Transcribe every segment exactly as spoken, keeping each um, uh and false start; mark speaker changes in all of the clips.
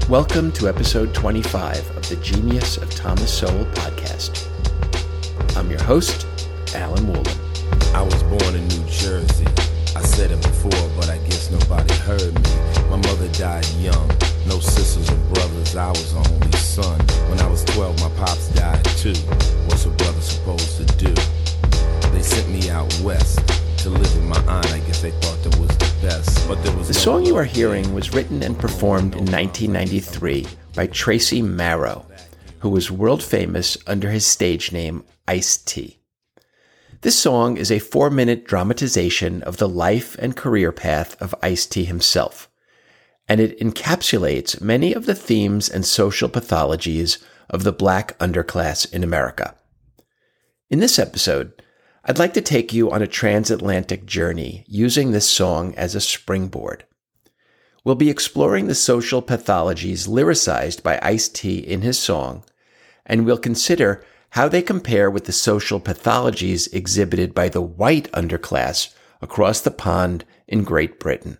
Speaker 1: Welcome to episode twenty-five of the Genius of Thomas Sowell podcast. I'm your host, Alan Woolen.
Speaker 2: I was born in New Jersey. I said it before, but I guess nobody heard me. My mother died young. No sisters or brothers. I was the only son. When I was twelve, my pops died too. What's a brother supposed to do? They sent me out west to live with my aunt. I guess they thought that was the best. But there was
Speaker 1: the
Speaker 2: no
Speaker 1: song you are
Speaker 2: love
Speaker 1: hearing
Speaker 2: there.
Speaker 1: was written and performed in nineteen ninety-three by Tracy Marrow, who was world famous under his stage name Ice-T. This song is a four-minute dramatization of the life and career path of Ice-T himself, and it encapsulates many of the themes and social pathologies of the black underclass in America. In this episode, I'd like to take you on a transatlantic journey using this song as a springboard. We'll be exploring the social pathologies lyricized by Ice-T in his song, and we'll consider how they compare with the social pathologies exhibited by the white underclass across the pond in Great Britain.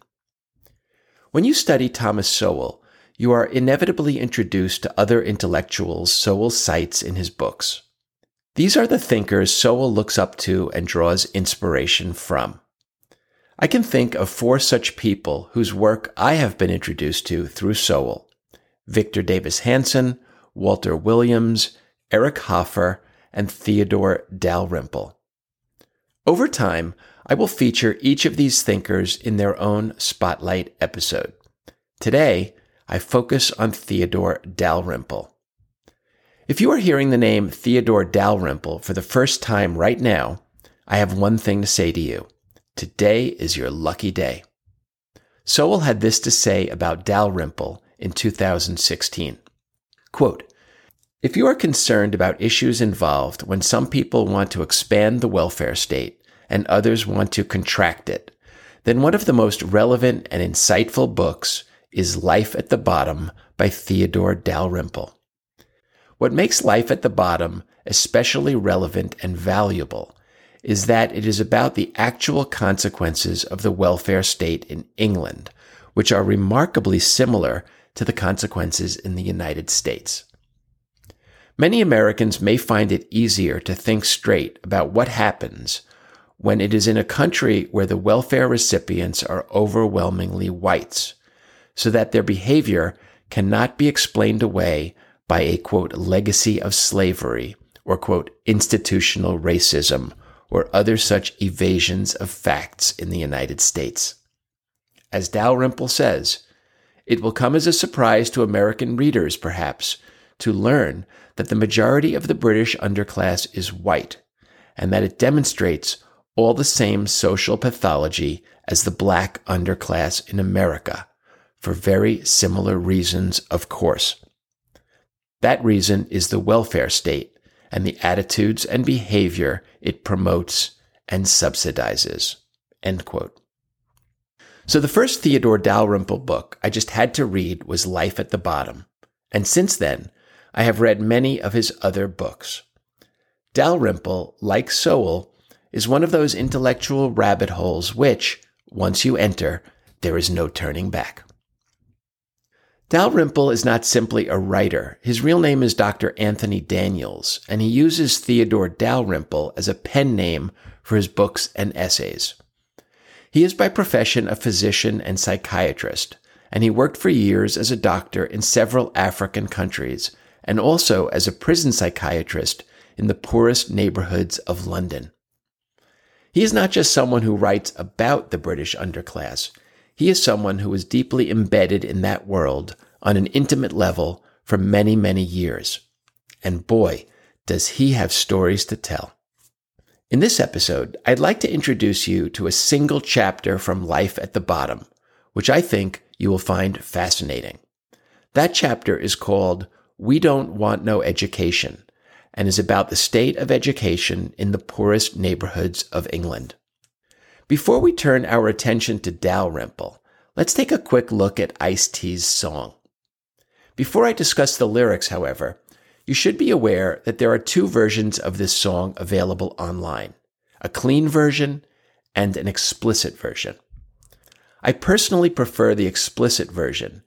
Speaker 1: When you study Thomas Sowell, you are inevitably introduced to other intellectuals Sowell cites in his books. These are the thinkers Sowell looks up to and draws inspiration from. I can think of four such people whose work I have been introduced to through Sowell: Victor Davis Hanson, Walter Williams, Eric Hoffer, and Theodore Dalrymple. Over time, I will feature each of these thinkers in their own spotlight episode. Today, I focus on Theodore Dalrymple. If you are hearing the name Theodore Dalrymple for the first time right now, I have one thing to say to you. Today is your lucky day. Sowell had this to say about Dalrymple in two thousand sixteen. Quote, "If you are concerned about issues involved when some people want to expand the welfare state and others want to contract it, then one of the most relevant and insightful books is Life at the Bottom by Theodore Dalrymple. What makes Life at the Bottom especially relevant and valuable is that it is about the actual consequences of the welfare state in England, which are remarkably similar to the consequences in the United States. Many Americans may find it easier to think straight about what happens when it is in a country where the welfare recipients are overwhelmingly whites, so that their behavior cannot be explained away by a, quote, legacy of slavery or, quote, institutional racism or other such evasions of facts in the United States. As Dalrymple says, it will come as a surprise to American readers, perhaps, to learn that the majority of the British underclass is white, and that it demonstrates all the same social pathology as the black underclass in America, for very similar reasons, of course. That reason is the welfare state and the attitudes and behavior it promotes and subsidizes." End quote. So the first Theodore Dalrymple book I just had to read was Life at the Bottom, and since then, I have read many of his other books. Dalrymple, like Sowell, is one of those intellectual rabbit holes which, once you enter, there is no turning back. Dalrymple is not simply a writer. His real name is Doctor Anthony Daniels, and he uses Theodore Dalrymple as a pen name for his books and essays. He is by profession a physician and psychiatrist, and he worked for years as a doctor in several African countries, and also as a prison psychiatrist in the poorest neighborhoods of London. He is not just someone who writes about the British underclass. He is someone who is deeply embedded in that world on an intimate level for many, many years. And boy, does he have stories to tell. In this episode, I'd like to introduce you to a single chapter from Life at the Bottom, which I think you will find fascinating. That chapter is called We Don't Want No Education, and is about the state of education in the poorest neighborhoods of England. Before we turn our attention to Dalrymple, let's take a quick look at Ice-T's song. Before I discuss the lyrics, however, you should be aware that there are two versions of this song available online, a clean version and an explicit version. I personally prefer the explicit version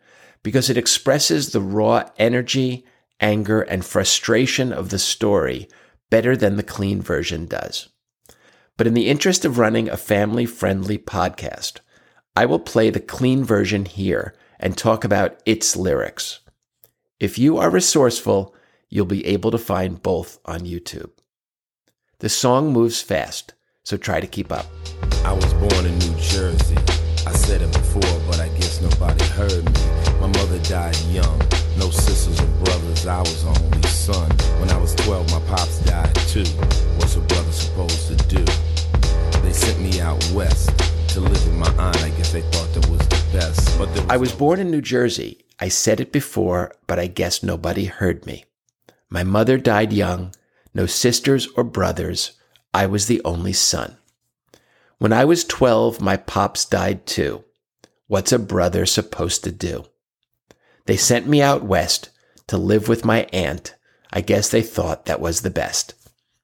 Speaker 1: because it expresses the raw energy, anger, and frustration of the story better than the clean version does. But in the interest of running a family-friendly podcast, I will play the clean version here and talk about its lyrics. If you are resourceful, you'll be able to find both on YouTube. The song moves fast, so try to keep up.
Speaker 2: I was born in New Jersey. I said it before, but I guess nobody heard me. My mother died young. No sisters or brothers, I was the only son. When I was twelve, my pops died too. What's a brother supposed to do? They sent me out west to live with my aunt. I guess they thought that was the best. But there was
Speaker 1: I was
Speaker 2: no-
Speaker 1: born in New Jersey. I said it before, but I guess nobody heard me. My mother died young. No sisters or brothers. I was the only son. When I was twelve, my pops died too. What's a brother supposed to do? They sent me out west to live with my aunt. I guess they thought that was the best.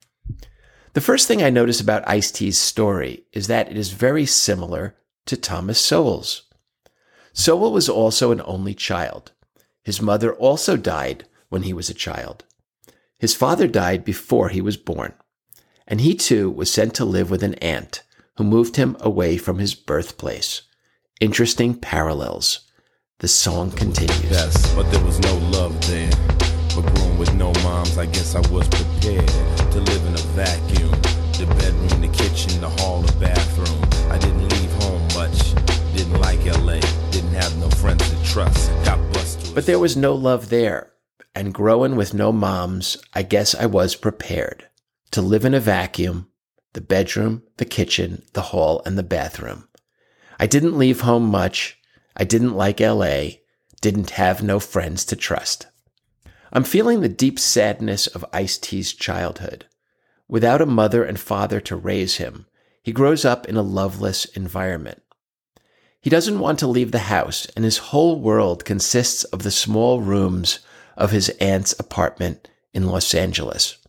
Speaker 1: The first thing I notice about Ice-T's story is that it is very similar to Thomas Sowell's. Sowell was also an only child. His mother also died when he was a child. His father died before he was born, and he too was sent to live with an aunt who moved him away from his birthplace. Interesting parallels. The song continues.
Speaker 2: Best, but there was no love there. But growing with no moms, I guess I was prepared to live in a vacuum. The bedroom, the kitchen, the hall, the bathroom. I didn't leave home much. Didn't like L A. Didn't have no friends to trust. Got busted.
Speaker 1: But there was no love there. And growing with no moms, I guess I was prepared to live in a vacuum. The bedroom, the kitchen, the hall, and the bathroom. I didn't leave home much. I didn't like L A, didn't have no friends to trust. I'm feeling the deep sadness of Ice-T's childhood. Without a mother and father to raise him, he grows up in a loveless environment. He doesn't want to leave the house, and his whole world consists of the small rooms of his aunt's apartment in Los Angeles.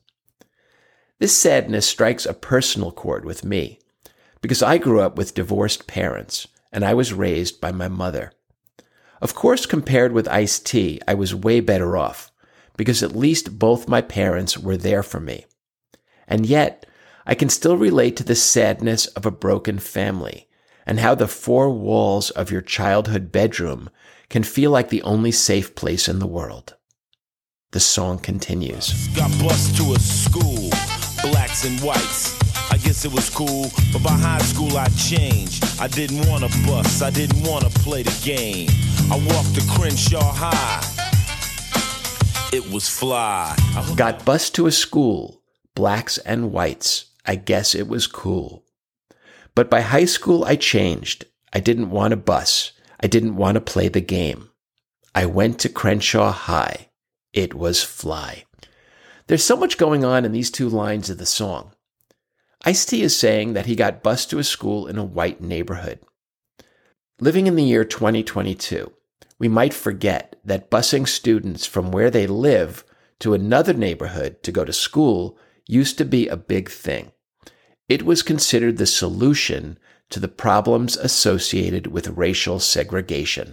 Speaker 1: This sadness strikes a personal chord with me, because I grew up with divorced parents, and I was raised by my mother. Of course, compared with Ice-T, I was way better off, because at least both my parents were there for me. And yet, I can still relate to the sadness of a broken family, and how the four walls of your childhood bedroom can feel like the only safe place in the world. The song continues.
Speaker 2: Got bused to a school, blacks and whites. I guess it was cool, but by high school I changed. I didn't want to bust, I didn't want to play the game. I walked to Crenshaw High. It was fly. I
Speaker 1: Got bused to a school, blacks and whites. I guess it was cool. But by high school I changed. I didn't want to bus. I didn't want to play the game. I went to Crenshaw High. It was fly. There's so much going on in these two lines of the song. Ice-T is saying that he got bused to a school in a white neighborhood. Living in the year twenty twenty-two, we might forget that busing students from where they live to another neighborhood to go to school used to be a big thing. It was considered the solution to the problems associated with racial segregation.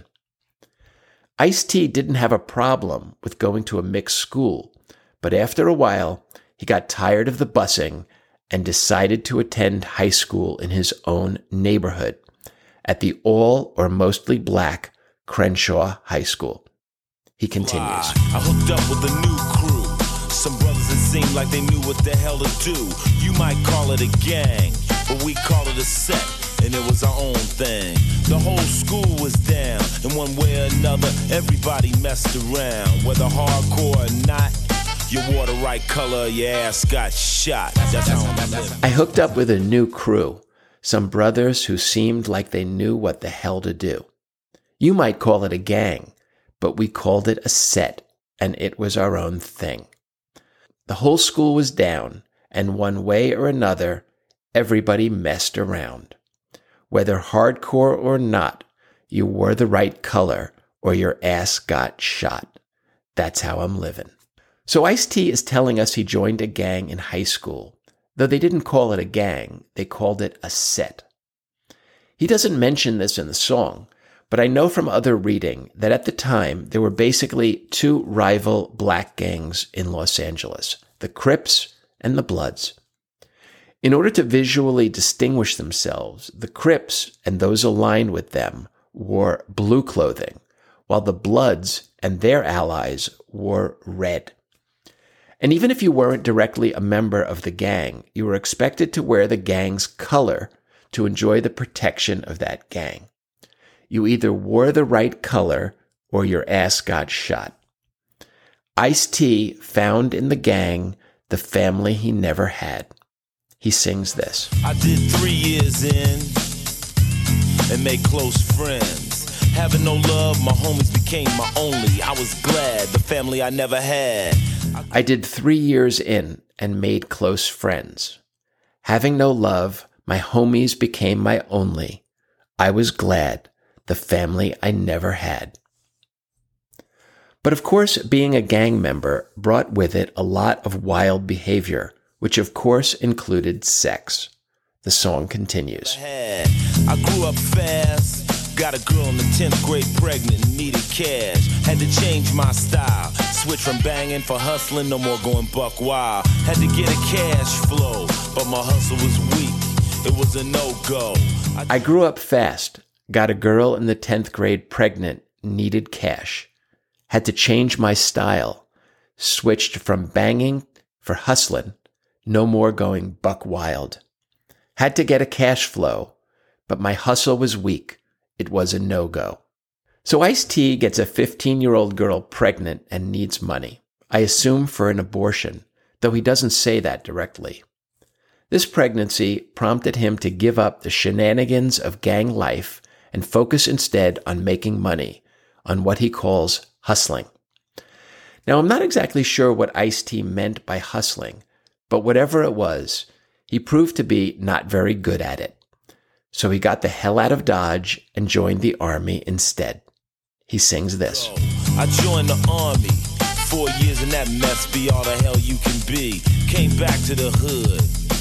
Speaker 1: Ice-T didn't have a problem with going to a mixed school, but after a while, he got tired of the busing and decided to attend high school in his own neighborhood at the all or mostly black Crenshaw High School. He continues.
Speaker 2: I hooked up with a new crew. Some brothers that seemed like they knew what the hell to do. You might call it a gang, but we call it a set, and it was our own thing. The whole school was down, in one way or another, everybody messed around. Whether hardcore or not, you wore the right color, your ass got shot. That's how I'm living.
Speaker 1: I hooked up with a new crew, some brothers who seemed like they knew what the hell to do. You might call it a gang, but we called it a set, and it was our own thing. The whole school was down, and one way or another, everybody messed around. Whether hardcore or not, you wore the right color or your ass got shot. That's how I'm living. So Ice-T is telling us he joined a gang in high school. Though they didn't call it a gang, they called it a set. He doesn't mention this in the song, but I know from other reading that at the time there were basically two rival black gangs in Los Angeles, the Crips and the Bloods. In order to visually distinguish themselves, the Crips and those aligned with them wore blue clothing, while the Bloods and their allies wore red. And even if you weren't directly a member of the gang, you were expected to wear the gang's color to enjoy the protection of that gang. You either wore the right color or your ass got shot. Ice-T found in the gang the family he never had. He sings this.
Speaker 2: I did three years in and made close friends. Having no love, my homies became my only. I was glad, the family I never had.
Speaker 1: I did three years in and made close friends. Having no love, my homies became my only. I was glad, the family I never had. But of course, being a gang member brought with it a lot of wild behavior, which of course included sex. The song continues.
Speaker 2: I grew up fast, got a girl in the tenth grade pregnant and needed cash. Had to change my style, switch from banging for hustling, no more going buck wild. Had to get a cash flow, but my hustle was weak, it was a no-go. I,
Speaker 1: I grew up fast, got a girl in the tenth grade pregnant, needed cash. Had to change my style, switched from banging for hustling, no more going buck wild. Had to get a cash flow, but my hustle was weak. It was a no-go. So Ice-T gets a fifteen-year-old girl pregnant and needs money, I assume for an abortion, though he doesn't say that directly. This pregnancy prompted him to give up the shenanigans of gang life and focus instead on making money, on what he calls hustling. Now, I'm not exactly sure what Ice-T meant by hustling, but whatever it was, he proved to be not very good at it. So he got the hell out of Dodge and joined the Army instead. He sings this.
Speaker 2: I joined the Army. Four years in that mess, be all the hell you can be. Came back to the hood.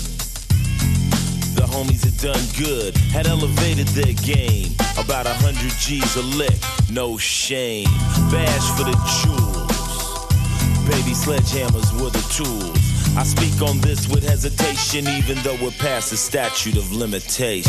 Speaker 2: The homies had done good, had elevated their game. About a hundred G's a lick, no shame. Bash for the jewels. Baby sledgehammers were the tools. I speak on this with hesitation, even though we're past the statute of limitations.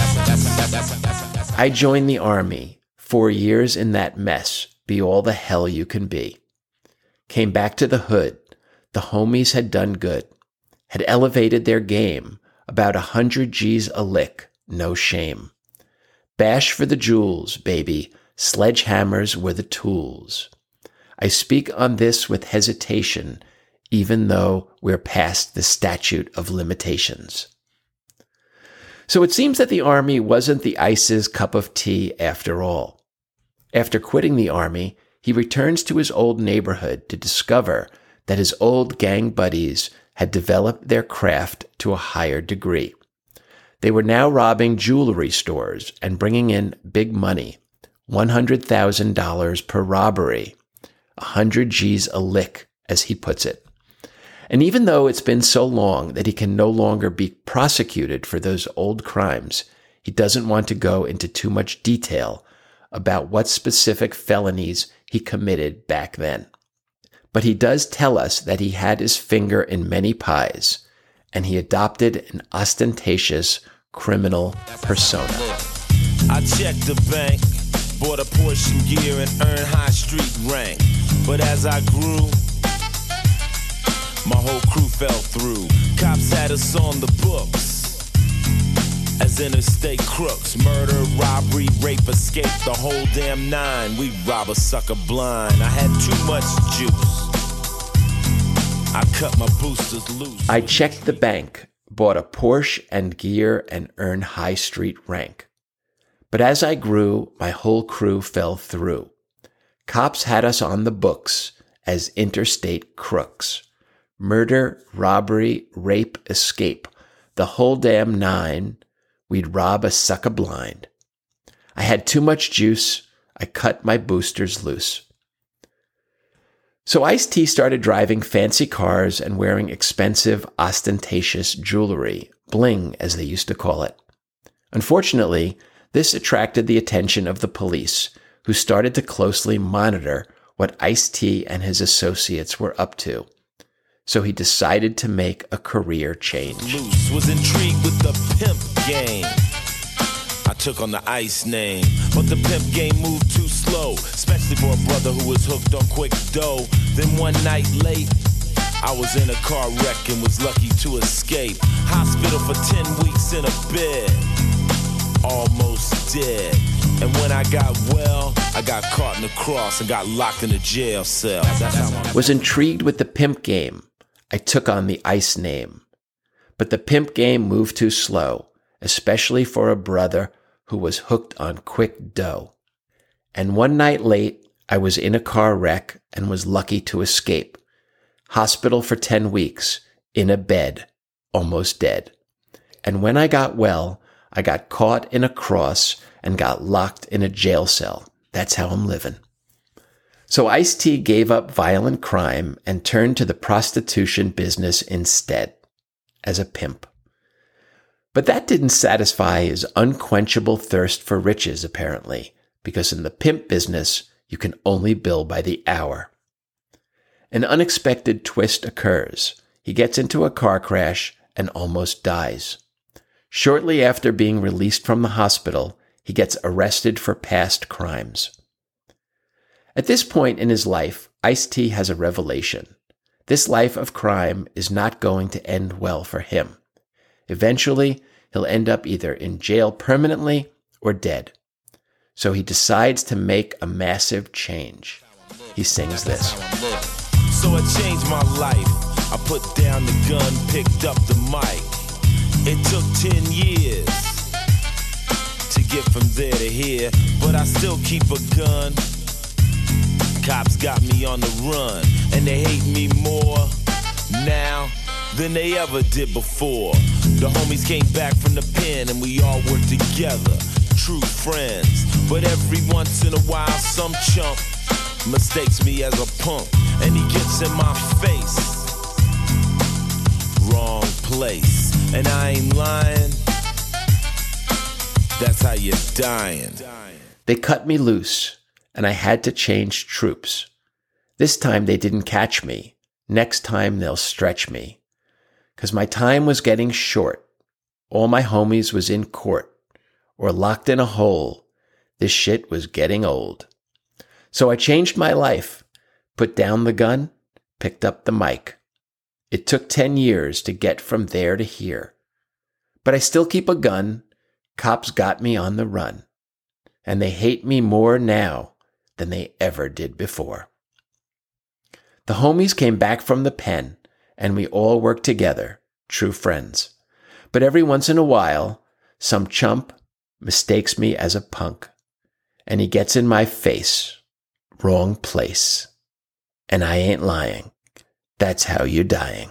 Speaker 1: I joined the Army. Four years in that mess, be all the hell you can be. Came back to the hood. The homies had done good. Had elevated their game. About a hundred G's a lick, no shame. Bash for the jewels, baby. Sledgehammers were the tools. I speak on this with hesitation, even though we're past the statute of limitations. So it seems that the Army wasn't the Ice's cup of tea after all. After quitting the Army, he returns to his old neighborhood to discover that his old gang buddies had developed their craft to a higher degree. They were now robbing jewelry stores and bringing in big money, one hundred thousand dollars per robbery, one hundred G's a lick, as he puts it. And even though it's been so long that he can no longer be prosecuted for those old crimes, he doesn't want to go into too much detail about what specific felonies he committed back then. But he does tell us that he had his finger in many pies, and he adopted an ostentatious criminal persona.
Speaker 2: I checked the bank, bought a Porsche and gear and earned high street rank. But as I grew, my whole crew fell through. Cops had us on the books as interstate crooks. Murder, robbery, rape, escape, the whole damn nine. We rob a sucker blind. I had too much juice. I cut my boosters loose.
Speaker 1: I checked the bank, bought a Porsche and gear, and earned high street rank. But as I grew, my whole crew fell through. Cops had us on the books as interstate crooks. Murder, robbery, rape, escape, the whole damn nine. We'd rob a sucker blind. I had too much juice. I cut my boosters loose. So Ice-T started driving fancy cars and wearing expensive, ostentatious jewelry, bling as they used to call it. Unfortunately, this attracted the attention of the police, who started to closely monitor what Ice-T and his associates were up to. So he decided to make a career change.
Speaker 2: Loose was intrigued with the pimp game. I took on the Ice name, but the pimp game moved too slow, especially for a brother who was hooked on quick dough. Then one night late, I was in a car wreck and was lucky to escape. Hospital for ten weeks in a bed, almost dead. And when I got well, I got caught in the cross and got locked in a jail cell. That's how I
Speaker 1: was intrigued with the pimp game. I took on the Ice name. But the pimp game moved too slow, especially for a brother who was hooked on quick dough. And one night late, I was in a car wreck and was lucky to escape. Hospital for ten weeks, in a bed, almost dead. And when I got well, I got caught in a cross and got locked in a jail cell. That's how I'm living. So Ice-T gave up violent crime and turned to the prostitution business instead, as a pimp. But that didn't satisfy his unquenchable thirst for riches, apparently, because in the pimp business, you can only bill by the hour. An unexpected twist occurs. He gets into a car crash and almost dies. Shortly after being released from the hospital, he gets arrested for past crimes. At this point in his life, Ice-T has a revelation. This life of crime is not going to end well for him. Eventually, he'll end up either in jail permanently or dead. So he decides to make a massive change. He sings this.
Speaker 2: So I changed my life. I put down the gun, picked up the mic. It took ten years to get from there to here, but I still keep a gun. Cops got me on the run, and they hate me more now than they ever did before. The homies came back from the pen, and we all worked together, true friends. But every once in a while, some chump mistakes me as a punk, and he gets in my face. Wrong place, and I ain't lying. That's how you're dying.
Speaker 1: They cut me loose, and I had to change troops. This time they didn't catch me. Next time they'll stretch me. 'Cause my time was getting short. All my homies was in court or locked in a hole. This shit was getting old. So I changed my life, put down the gun, picked up the mic. It took ten years to get from there to here. But I still keep a gun. Cops got me on the run. And they hate me more now than they ever did before. The homies came back from the pen, and we all worked together, true friends. But every once in a while, some chump mistakes me as a punk, and he gets in my face, wrong place. And I ain't lying. That's how you're dying.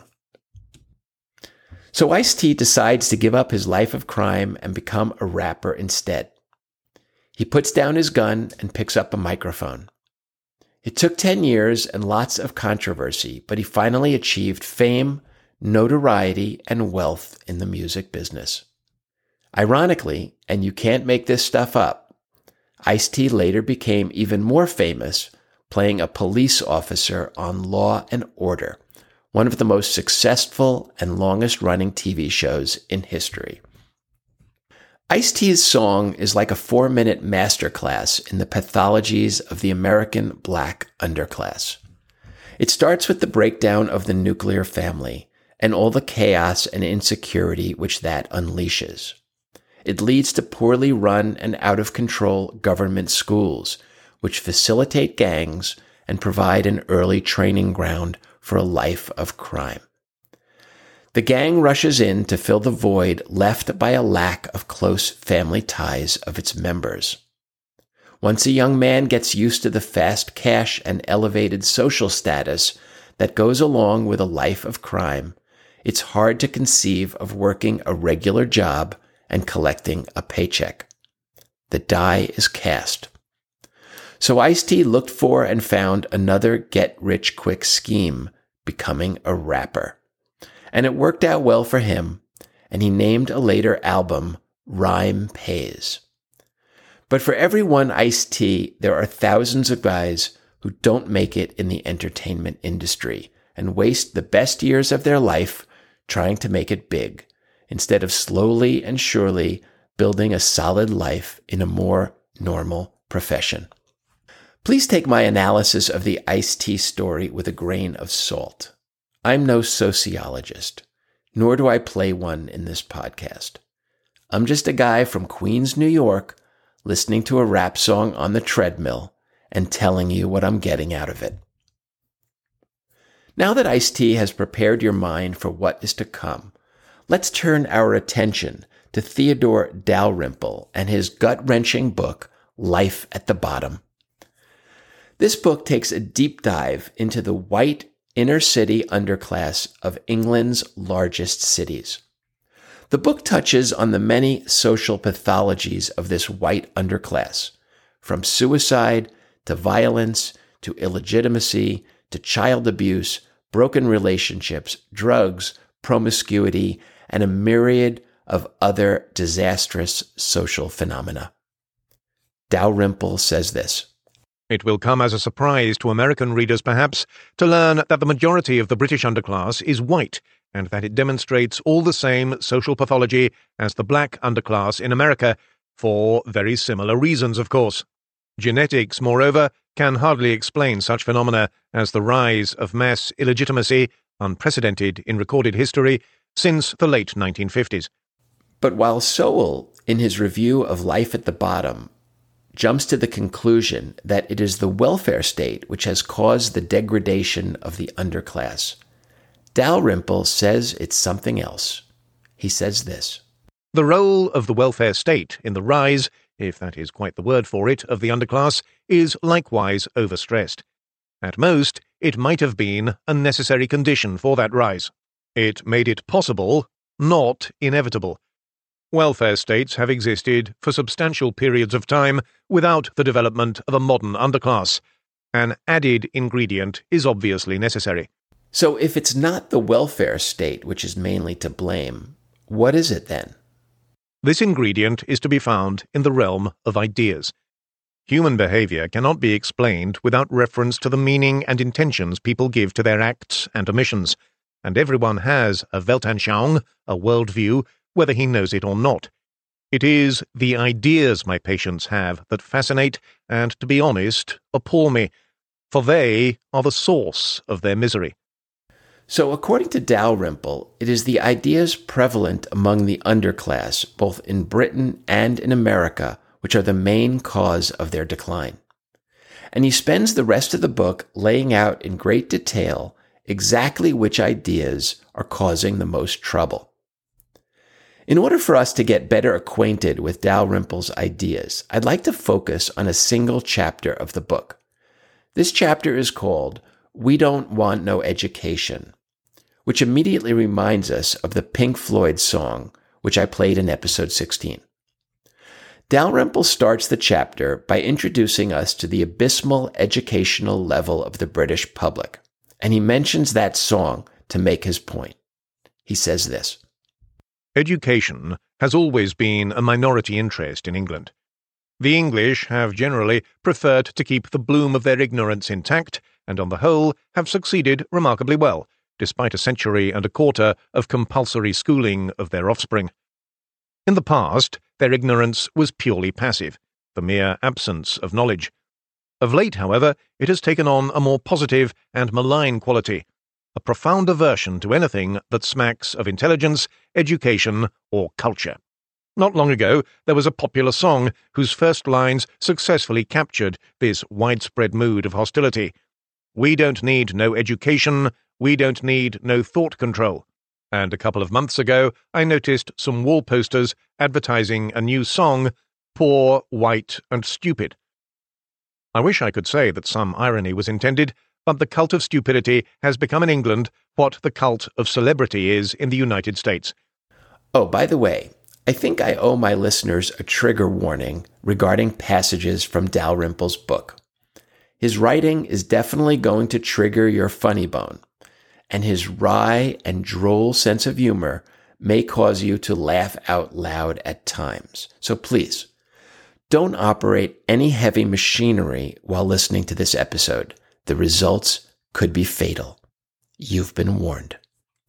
Speaker 1: So Ice-T decides to give up his life of crime and become a rapper instead. He puts down his gun and picks up a microphone. It took ten years and lots of controversy, but he finally achieved fame, notoriety, and wealth in the music business. Ironically, and you can't make this stuff up, Ice-T later became even more famous playing a police officer on Law and Order, one of the most successful and longest-running T V shows in history. Ice-T's song is like a four-minute masterclass in the pathologies of the American black underclass. It starts with the breakdown of the nuclear family and all the chaos and insecurity which that unleashes. It leads to poorly run and out-of-control government schools, which facilitate gangs and provide an early training ground for a life of crime. The gang rushes in to fill the void left by a lack of close family ties of its members. Once a young man gets used to the fast cash and elevated social status that goes along with a life of crime, it's hard to conceive of working a regular job and collecting a paycheck. The die is cast. So Ice-T looked for and found another get-rich-quick scheme, becoming a rapper. And it worked out well for him, and he named a later album Rhyme Pays. But for every one Ice-T, there are thousands of guys who don't make it in the entertainment industry and waste the best years of their life trying to make it big, instead of slowly and surely building a solid life in a more normal profession. Please take my analysis of the Ice-T story with a grain of salt. I'm no sociologist, nor do I play one in this podcast. I'm just a guy from Queens, New York, listening to a rap song on the treadmill and telling you what I'm getting out of it. Now that Ice-T has prepared your mind for what is to come, let's turn our attention to Theodore Dalrymple and his gut-wrenching book, Life at the Bottom. This book takes a deep dive into the white inner-city underclass of England's largest cities. The book touches on the many social pathologies of this white underclass, from suicide to violence to illegitimacy to child abuse, broken relationships, drugs, promiscuity, and a myriad of other disastrous social phenomena. Dalrymple says this:
Speaker 3: It will come as a surprise to American readers, perhaps, to learn that the majority of the British underclass is white, and that it demonstrates all the same social pathology as the black underclass in America, for very similar reasons, of course. Genetics, moreover, can hardly explain such phenomena as the rise of mass illegitimacy, unprecedented in recorded history, since the late nineteen fifties.
Speaker 1: But while Sowell, in his review of Life at the Bottom, jumps to the conclusion that it is the welfare state which has caused the degradation of the underclass, Dalrymple says it's something else. He says this:
Speaker 3: The role of the welfare state in the rise, if that is quite the word for it, of the underclass is likewise overstressed. At most, it might have been a necessary condition for that rise. It made it possible, not inevitable. Welfare states have existed for substantial periods of time without the development of a modern underclass. An added ingredient is obviously necessary.
Speaker 1: So if it's not the welfare state which is mainly to blame, what is it then?
Speaker 3: This ingredient is to be found in the realm of ideas. Human behavior cannot be explained without reference to the meaning and intentions people give to their acts and omissions, and everyone has a Weltanschauung, a worldview, whether he knows it or not. It is the ideas my patients have that fascinate and, to be honest, appall me, for they are the source of their misery.
Speaker 1: So according to Dalrymple, it is the ideas prevalent among the underclass, both in Britain and in America, which are the main cause of their decline. And he spends the rest of the book laying out in great detail exactly which ideas are causing the most trouble. In order for us to get better acquainted with Dalrymple's ideas, I'd like to focus on a single chapter of the book. This chapter is called We Don't Want No Education, which immediately reminds us of the Pink Floyd song, which I played in episode sixteen. Dalrymple starts the chapter by introducing us to the abysmal educational level of the British public, and he mentions that song to make his point. He says this:
Speaker 3: Education has always been a minority interest in England. The English have generally preferred to keep the bloom of their ignorance intact, and on the whole have succeeded remarkably well, despite a century and a quarter of compulsory schooling of their offspring. In the past, their ignorance was purely passive, the mere absence of knowledge. Of late, however, it has taken on a more positive and malign quality, a profound aversion to anything that smacks of intelligence, education, or culture. Not long ago, there was a popular song whose first lines successfully captured this widespread mood of hostility. We don't need no education, we don't need no thought control. And a couple of months ago, I noticed some wall posters advertising a new song, Poor, White, and Stupid. I wish I could say that some irony was intended, but the cult of stupidity has become in England what the cult of celebrity is in the United States.
Speaker 1: Oh, by the way, I think I owe my listeners a trigger warning regarding passages from Dalrymple's book. His writing is definitely going to trigger your funny bone, and his wry and droll sense of humor may cause you to laugh out loud at times. So please, Don't operate any heavy machinery while listening to this episode. The results could be fatal. You've been warned.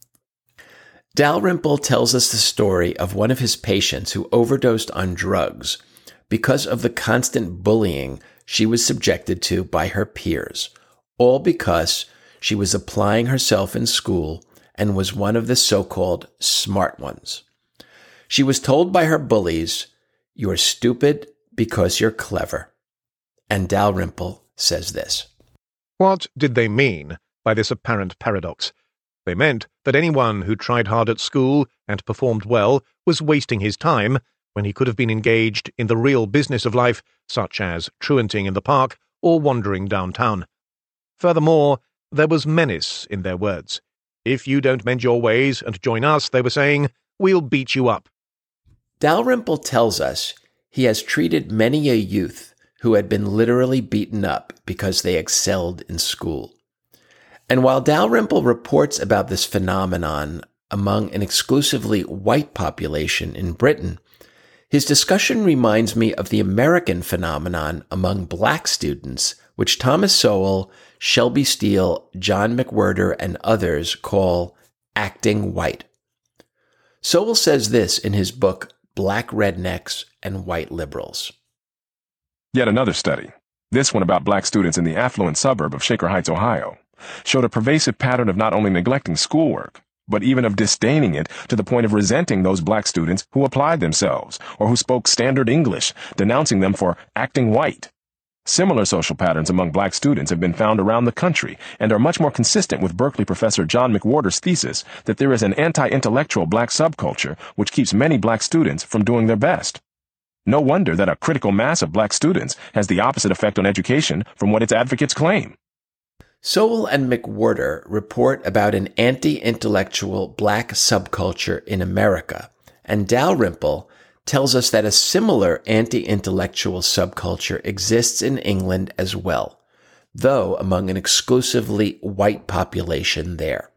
Speaker 1: Dalrymple tells us the story of one of his patients who overdosed on drugs because of the constant bullying she was subjected to by her peers, all because she was applying herself in school and was one of the so-called smart ones. She was told by her bullies, "You're stupid because you're clever." And Dalrymple says this.
Speaker 3: What did they mean by this apparent paradox? They meant that anyone who tried hard at school and performed well was wasting his time when he could have been engaged in the real business of life, such as truanting in the park or wandering downtown. Furthermore, there was menace in their words. If you don't mend your ways and join us, they were saying, we'll beat you up.
Speaker 1: Dalrymple tells us he has treated many a youth who had been literally beaten up because they excelled in school. And while Dalrymple reports about this phenomenon among an exclusively white population in Britain, his discussion reminds me of the American phenomenon among black students, which Thomas Sowell, Shelby Steele, John McWhorter, and others call acting white. Sowell says this in his book, Black Rednecks and White Liberals.
Speaker 4: Yet another study, this one about black students in the affluent suburb of Shaker Heights, Ohio, showed a pervasive pattern of not only neglecting schoolwork, but even of disdaining it to the point of resenting those black students who applied themselves or who spoke standard English, denouncing them for acting white. Similar social patterns among black students have been found around the country and are much more consistent with Berkeley professor John McWhorter's thesis that there is an anti-intellectual black subculture which keeps many black students from doing their best. No wonder that a critical mass of black students has the opposite effect on education from what its advocates claim.
Speaker 1: Sowell and McWhorter report about an anti-intellectual black subculture in America, and Dalrymple tells us that a similar anti-intellectual subculture exists in England as well, though among an exclusively white population there.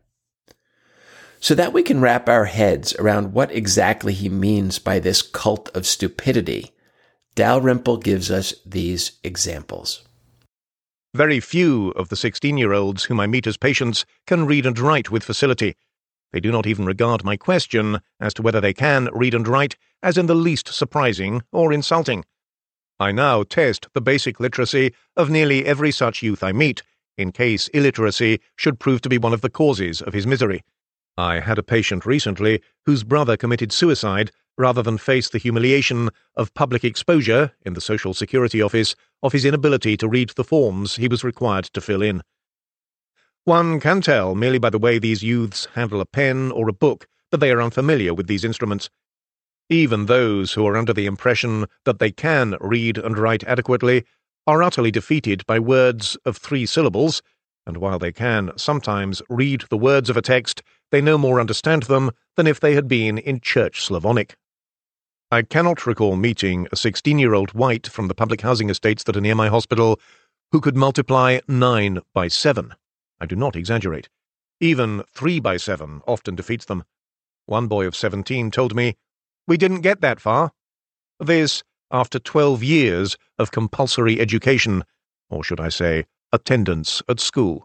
Speaker 1: So that we can wrap our heads around what exactly he means by this cult of stupidity, Dalrymple gives us these examples.
Speaker 3: Very few of the sixteen-year-olds whom I meet as patients can read and write with facility. They do not even regard my question as to whether they can read and write as in the least surprising or insulting. I now test the basic literacy of nearly every such youth I meet, in case illiteracy should prove to be one of the causes of his misery. I had a patient recently whose brother committed suicide rather than face the humiliation of public exposure in the Social Security Office of his inability to read the forms he was required to fill in. One can tell merely by the way these youths handle a pen or a book that they are unfamiliar with these instruments. Even those who are under the impression that they can read and write adequately are utterly defeated by words of three syllables, and while they can sometimes read the words of a text, they no more understand them than if they had been in Church Slavonic. I cannot recall meeting a sixteen-year-old white from the public housing estates that are near my hospital who could multiply nine by seven. I do not exaggerate. Even three by seven often defeats them. One boy of seventeen told me, "We didn't get that far." This after twelve years of compulsory education, or should I say, attendance at school.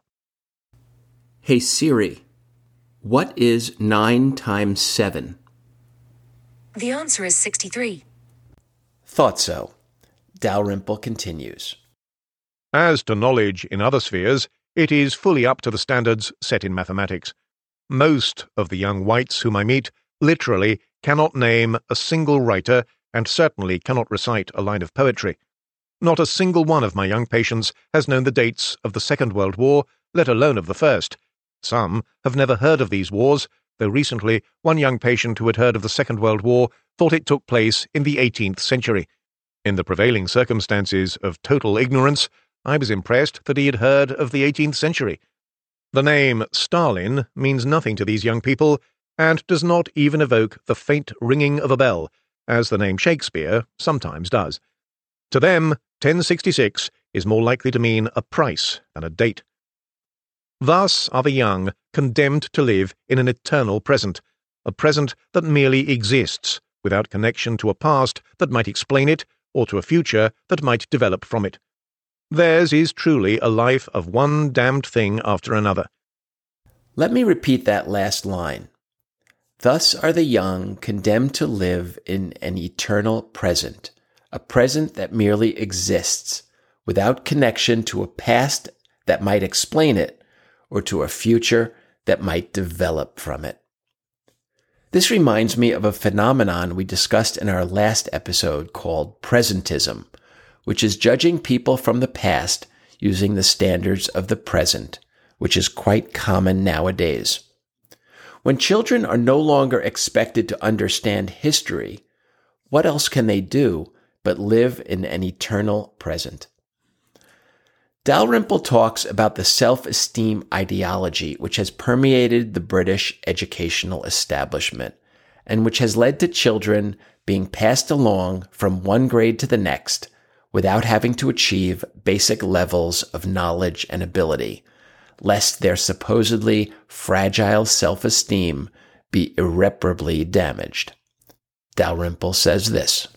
Speaker 1: Hey Siri, what is nine times seven?
Speaker 5: The answer is sixty-three.
Speaker 1: Thought so. Dalrymple continues.
Speaker 3: As to knowledge in other spheres, it is fully up to the standards set in mathematics. Most of the young whites whom I meet literally cannot name a single writer and certainly cannot recite a line of poetry. Not a single one of my young patients has known the dates of the Second World War, let alone of the First. Some have never heard of these wars, though recently one young patient who had heard of the Second World War thought it took place in the eighteenth century. In the prevailing circumstances of total ignorance, I was impressed that he had heard of the eighteenth century. The name Stalin means nothing to these young people, and does not even evoke the faint ringing of a bell, as the name Shakespeare sometimes does. To them, ten sixty-six is more likely to mean a price than a date. Thus are the young condemned to live in an eternal present, a present that merely exists, without connection to a past that might explain it or to a future that might develop from it. Theirs is truly a life of one damned thing after another.
Speaker 1: Let me repeat that last line. Thus are the young condemned to live in an eternal present, a present that merely exists, without connection to a past that might explain it, or to a future that might develop from it. This reminds me of a phenomenon we discussed in our last episode called presentism, which is judging people from the past using the standards of the present, which is quite common nowadays. When children are no longer expected to understand history, what else can they do but live in an eternal present? Dalrymple talks about the self-esteem ideology which has permeated the British educational establishment and which has led to children being passed along from one grade to the next without having to achieve basic levels of knowledge and ability, lest their supposedly fragile self-esteem be irreparably damaged. Dalrymple says this.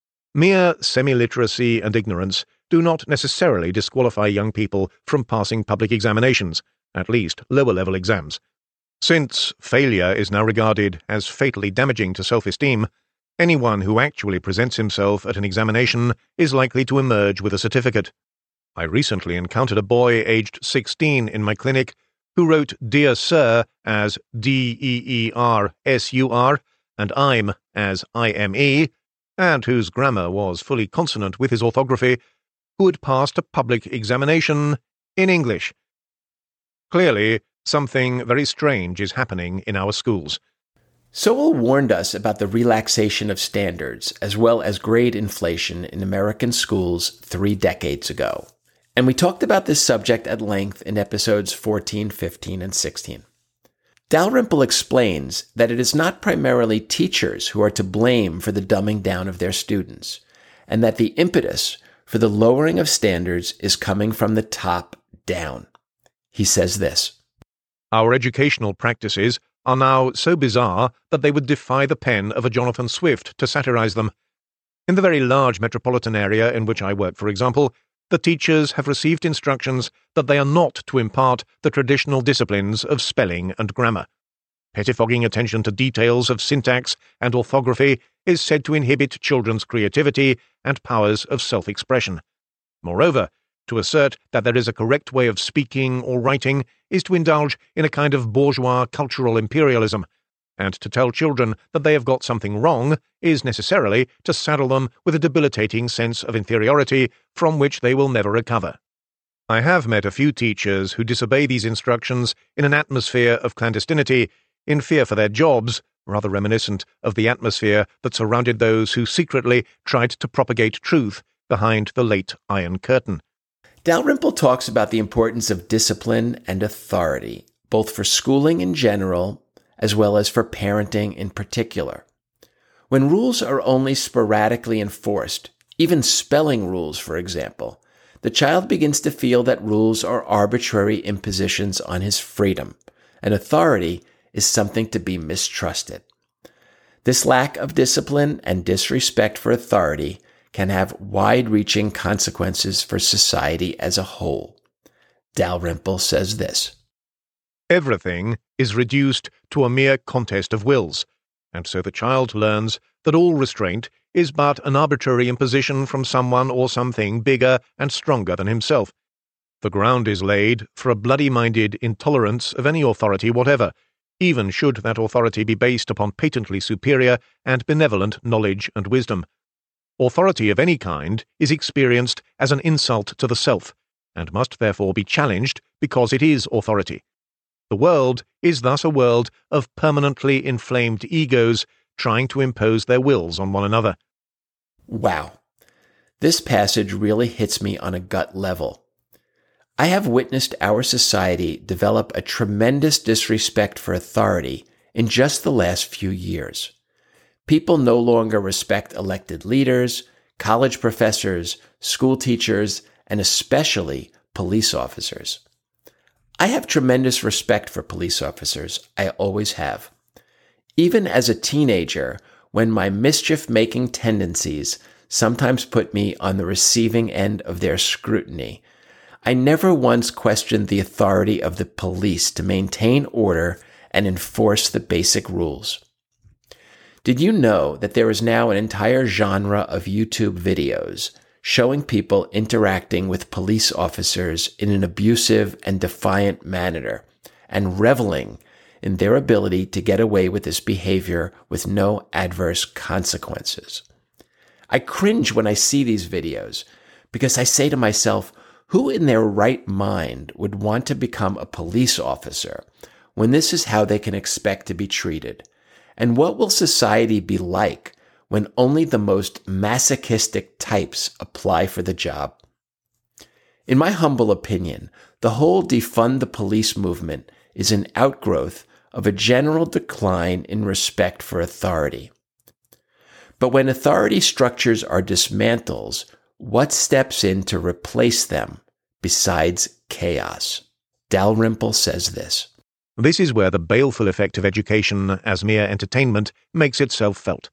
Speaker 3: Mere semi-literacy and ignorance do not necessarily disqualify young people from passing public examinations, at least lower-level exams. Since failure is now regarded as fatally damaging to self-esteem, anyone who actually presents himself at an examination is likely to emerge with a certificate. I recently encountered a boy aged sixteen in my clinic who wrote Dear Sir as D E E R S U R and I'm as I M E, and whose grammar was fully consonant with his orthography, who had passed a public examination in English. Clearly, something very strange is happening in our schools.
Speaker 1: Sowell warned us about the relaxation of standards as well as grade inflation in American schools three decades ago. And we talked about this subject at length in episodes fourteen, fifteen, and sixteen. Dalrymple explains that it is not primarily teachers who are to blame for the dumbing down of their students, and that the impetus for the lowering of standards is coming from the top down. He says this.
Speaker 3: Our educational practices are now so bizarre that they would defy the pen of a Jonathan Swift to satirize them. In the very large metropolitan area in which I work, for example, the teachers have received instructions that they are not to impart the traditional disciplines of spelling and grammar. Pettifogging attention to details of syntax and orthography is said to inhibit children's creativity and powers of self-expression. Moreover, to assert that there is a correct way of speaking or writing is to indulge in a kind of bourgeois cultural imperialism, and to tell children that they have got something wrong is necessarily to saddle them with a debilitating sense of inferiority from which they will never recover. I have met a few teachers who disobey these instructions in an atmosphere of clandestinity, in fear for their jobs, rather reminiscent of the atmosphere that surrounded those who secretly tried to propagate truth behind the late Iron Curtain.
Speaker 1: Dalrymple talks about the importance of discipline and authority, both for schooling in general as well as for parenting in particular. When rules are only sporadically enforced, even spelling rules, for example, the child begins to feel that rules are arbitrary impositions on his freedom, and authority is something to be mistrusted. This lack of discipline and disrespect for authority can have wide-reaching consequences for society as a whole. Dalrymple says this.
Speaker 3: Everything is reduced to a mere contest of wills, and so the child learns that all restraint is but an arbitrary imposition from someone or something bigger and stronger than himself. The ground is laid for a bloody-minded intolerance of any authority whatever, even should that authority be based upon patently superior and benevolent knowledge and wisdom. Authority of any kind is experienced as an insult to the self, and must therefore be challenged because it is authority. The world is thus a world of permanently inflamed egos trying to impose their wills on one another.
Speaker 1: Wow. This passage really hits me on a gut level. I have witnessed our society develop a tremendous disrespect for authority in just the last few years. People no longer respect elected leaders, college professors, school teachers, and especially police officers. I have tremendous respect for police officers. I always have. Even as a teenager, when my mischief-making tendencies sometimes put me on the receiving end of their scrutiny, I never once questioned the authority of the police to maintain order and enforce the basic rules. Did you know that there is now an entire genre of YouTube videos showing people interacting with police officers in an abusive and defiant manner and reveling in their ability to get away with this behavior with no adverse consequences? I cringe when I see these videos because I say to myself, who in their right mind would want to become a police officer when this is how they can expect to be treated? And what will society be like when only the most masochistic types apply for the job? In my humble opinion, the whole defund the police movement is an outgrowth of a general decline in respect for authority. But when authority structures are dismantled, what steps in to replace them besides chaos? Dalrymple says this.
Speaker 3: This is where the baleful effect of education as mere entertainment makes itself felt.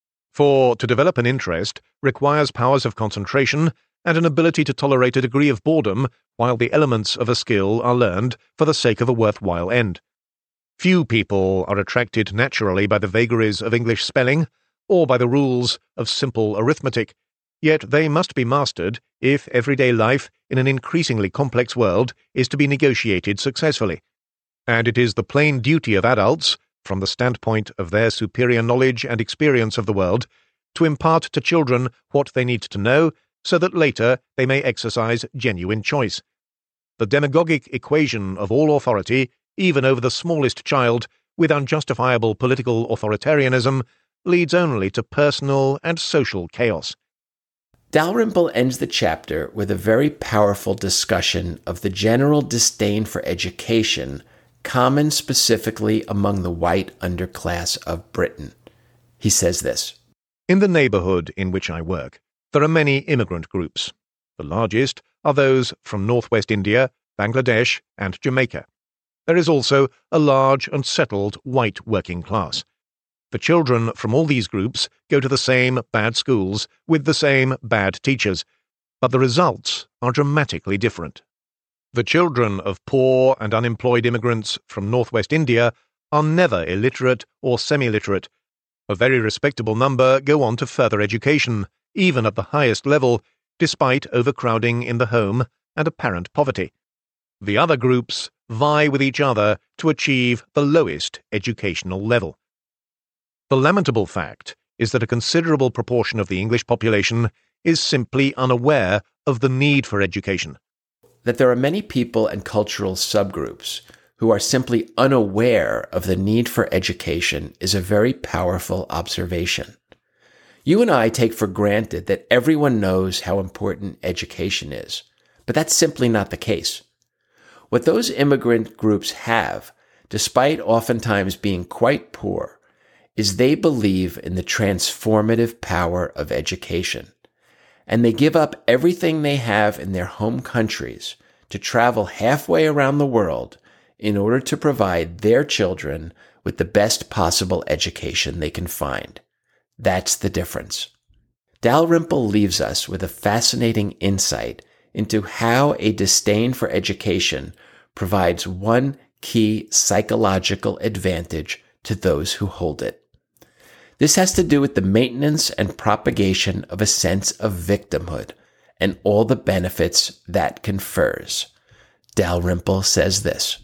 Speaker 3: For to develop an interest requires powers of concentration and an ability to tolerate a degree of boredom while the elements of a skill are learned for the sake of a worthwhile end. Few people are attracted naturally by the vagaries of English spelling or by the rules of simple arithmetic, yet they must be mastered if everyday life in an increasingly complex world is to be negotiated successfully. And it is the plain duty of adults, from the standpoint of their superior knowledge and experience of the world, to impart to children what they need to know so that later they may exercise genuine choice. The demagogic equation of all authority, even over the smallest child, with unjustifiable political authoritarianism, leads only to personal and social chaos.
Speaker 1: Dalrymple ends the chapter with a very powerful discussion of the general disdain for education common specifically among the white underclass of Britain. He says this.
Speaker 3: In the neighborhood in which I work, there are many immigrant groups. The largest are those from northwest India, Bangladesh, and Jamaica. There is also a large and settled white working class. The children from all these groups go to the same bad schools with the same bad teachers, but the results are dramatically different. The children of poor and unemployed immigrants from northwest India are never illiterate or semi-literate. A very respectable number go on to further education, even at the highest level, despite overcrowding in the home and apparent poverty. The other groups vie with each other to achieve the lowest educational level. The lamentable fact is that a considerable proportion of the English population is simply unaware of the need for education.
Speaker 1: That there are many people and cultural subgroups who are simply unaware of the need for education is a very powerful observation. You and I take for granted that everyone knows how important education is, but that's simply not the case. What those immigrant groups have, despite oftentimes being quite poor, is they believe in the transformative power of education. And they give up everything they have in their home countries to travel halfway around the world in order to provide their children with the best possible education they can find. That's the difference. Dalrymple leaves us with a fascinating insight into how a disdain for education provides one key psychological advantage to those who hold it. This has to do with the maintenance and propagation of a sense of victimhood and all the benefits that confers. Dalrymple says this.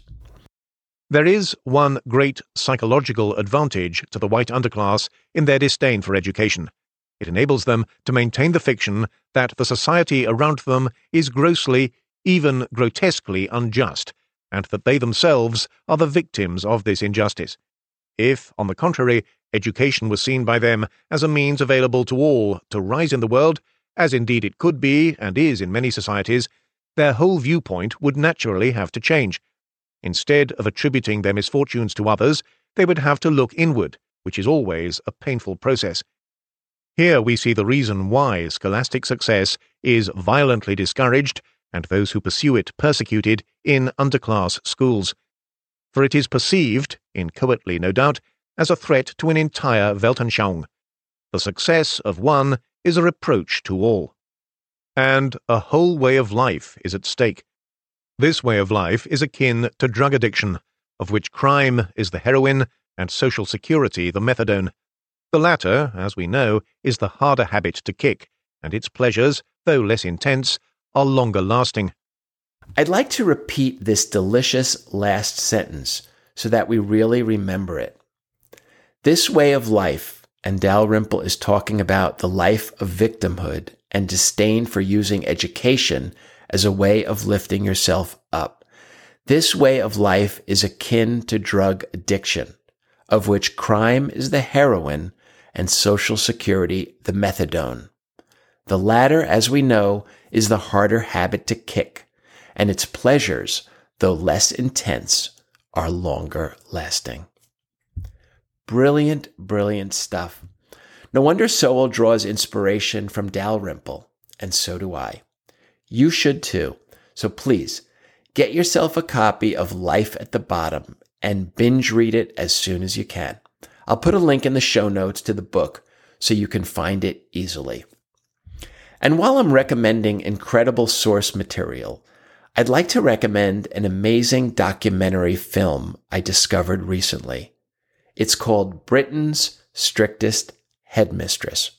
Speaker 3: There is one great psychological advantage to the white underclass in their disdain for education. It enables them to maintain the fiction that the society around them is grossly, even grotesquely unjust, and that they themselves are the victims of this injustice. If, on the contrary, education was seen by them as a means available to all to rise in the world, as indeed it could be and is in many societies, their whole viewpoint would naturally have to change. Instead of attributing their misfortunes to others, they would have to look inward, which is always a painful process. Here we see the reason why scholastic success is violently discouraged and those who pursue it persecuted in underclass schools. For it is perceived, inchoately no doubt, as a threat to an entire Weltanschauung. The success of one is a reproach to all. And a whole way of life is at stake. This way of life is akin to drug addiction, of which crime is the heroin and social security the methadone. The latter, as we know, is the harder habit to kick, and its pleasures, though less intense, are longer lasting.
Speaker 1: I'd like to repeat this delicious last sentence so that we really remember it. This way of life, and Dalrymple is talking about the life of victimhood and disdain for using education as a way of lifting yourself up. This way of life is akin to drug addiction, of which crime is the heroin and social security the methadone. The latter, as we know, is the harder habit to kick, and its pleasures, though less intense, are longer lasting. Brilliant, brilliant stuff. No wonder Sowell draws inspiration from Dalrymple, and so do I. You should too. So please, get yourself a copy of Life at the Bottom and binge read it as soon as you can. I'll put a link in the show notes to the book so you can find it easily. And while I'm recommending incredible source material, I'd like to recommend an amazing documentary film I discovered recently. It's called Britain's Strictest Headmistress.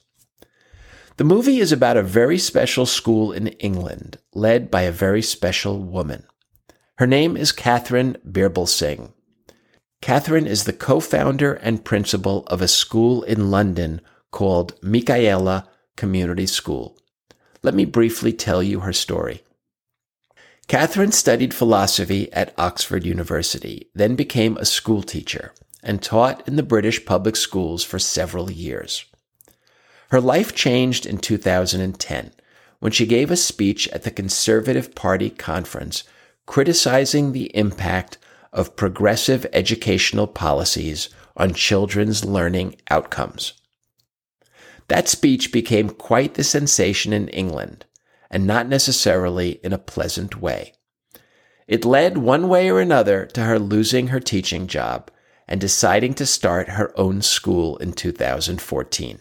Speaker 1: The movie is about a very special school in England, led by a very special woman. Her name is Catherine Birbalsingh. Catherine is the co-founder and principal of a school in London called Michaela Community School. Let me briefly tell you her story. Catherine studied philosophy at Oxford University, then became a school teacher, and taught in the British public schools for several years. Her life changed in two thousand ten when she gave a speech at the Conservative Party conference criticizing the impact of progressive educational policies on children's learning outcomes. That speech became quite the sensation in England, and not necessarily in a pleasant way. It led one way or another to her losing her teaching job and deciding to start her own school in two thousand fourteen.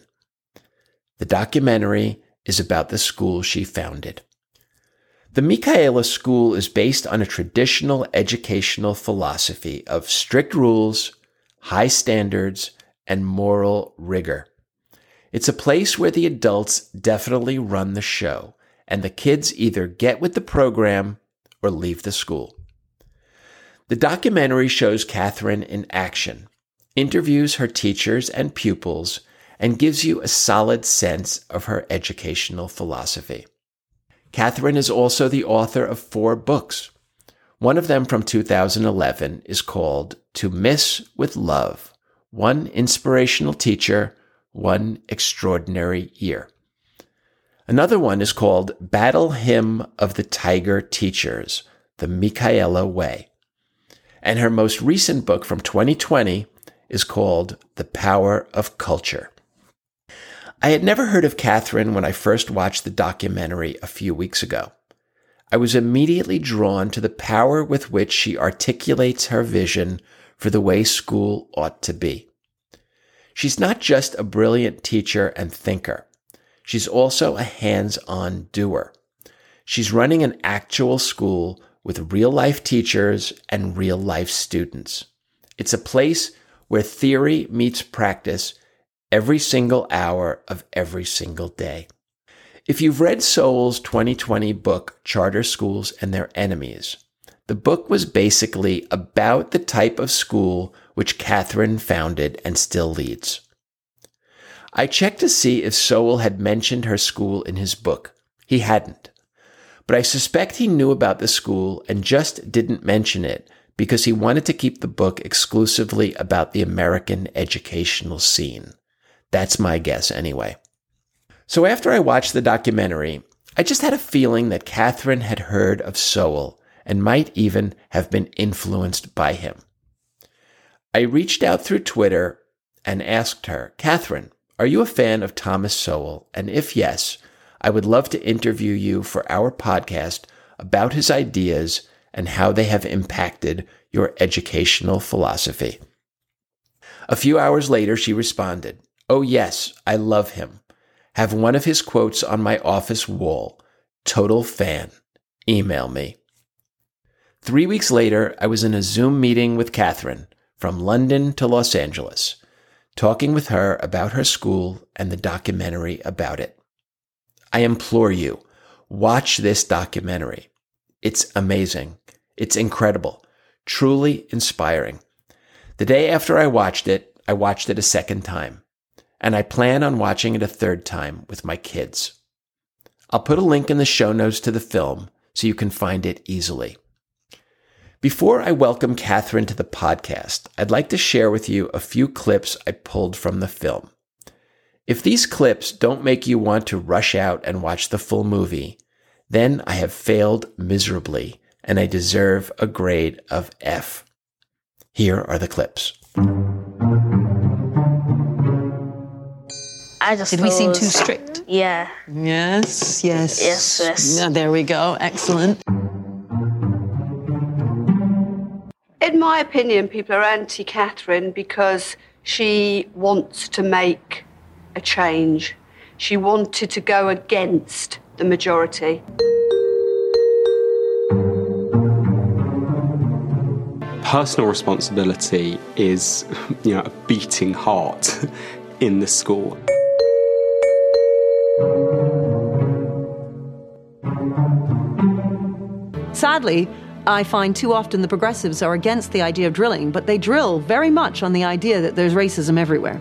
Speaker 1: The documentary is about the school she founded. The Michaela School is based on a traditional educational philosophy of strict rules, high standards, and moral rigor. It's a place where the adults definitely run the show, and the kids either get with the program or leave the school. The documentary shows Catherine in action, interviews her teachers and pupils, and gives you a solid sense of her educational philosophy. Catherine is also the author of four books. One of them from two thousand eleven is called To Miss with Love, One Inspirational Teacher, One Extraordinary Year. Another one is called Battle Hymn of the Tiger Teachers, The Michaela Way. And her most recent book from twenty twenty is called The Power of Culture. I had never heard of Catherine when I first watched the documentary a few weeks ago. I was immediately drawn to the power with which she articulates her vision for the way school ought to be. She's not just a brilliant teacher and thinker. She's also a hands-on doer. She's running an actual school with real-life teachers and real-life students. It's a place where theory meets practice every single hour of every single day. If you've read Sowell's twenty twenty book, Charter Schools and Their Enemies, the book was basically about the type of school which Catherine founded and still leads. I checked to see if Sowell had mentioned her school in his book. He hadn't. But I suspect he knew about the school and just didn't mention it because he wanted to keep the book exclusively about the American educational scene. That's my guess anyway. So after I watched the documentary, I just had a feeling that Catherine had heard of Sowell and might even have been influenced by him. I reached out through Twitter and asked her, Catherine, are you a fan of Thomas Sowell? And if yes, I would love to interview you for our podcast about his ideas and how they have impacted your educational philosophy. A few hours later, she responded, oh yes, I love him. Have one of his quotes on my office wall. Total fan. Email me. Three weeks later, I was in a Zoom meeting with Catherine from London to Los Angeles, talking with her about her school and the documentary about it. I implore you, watch this documentary. It's amazing. It's incredible. Truly inspiring. The day after I watched it, I watched it a second time, and I plan on watching it a third time with my kids. I'll put a link in the show notes to the film so you can find it easily. Before I welcome Catherine to the podcast, I'd like to share with you a few clips I pulled from the film. If these clips don't make you want to rush out and watch the full movie, then I have failed miserably and I deserve a grade of F. Here are the clips.
Speaker 6: I just
Speaker 7: Did we seem
Speaker 6: was-
Speaker 7: too strict?
Speaker 6: Yeah.
Speaker 7: Yes, yes.
Speaker 6: Yes, yes.
Speaker 7: Yeah, there we go. Excellent.
Speaker 8: In my opinion, people are anti-Catherine because she wants to make a change. She wanted to go against the majority.
Speaker 9: Personal responsibility is, you know, a beating heart in the school.
Speaker 7: Sadly, I find too often the progressives are against the idea of drilling, but they drill very much on the idea that there's racism everywhere.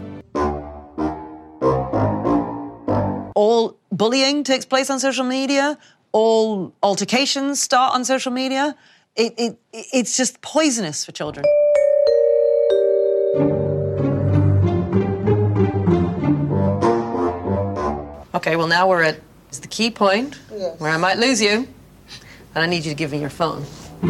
Speaker 7: All bullying takes place on social media. All altercations start on social media. It, it, it's just poisonous for children. Okay, well now we're at it's the key point where I might lose you, and I need you to give me your phone.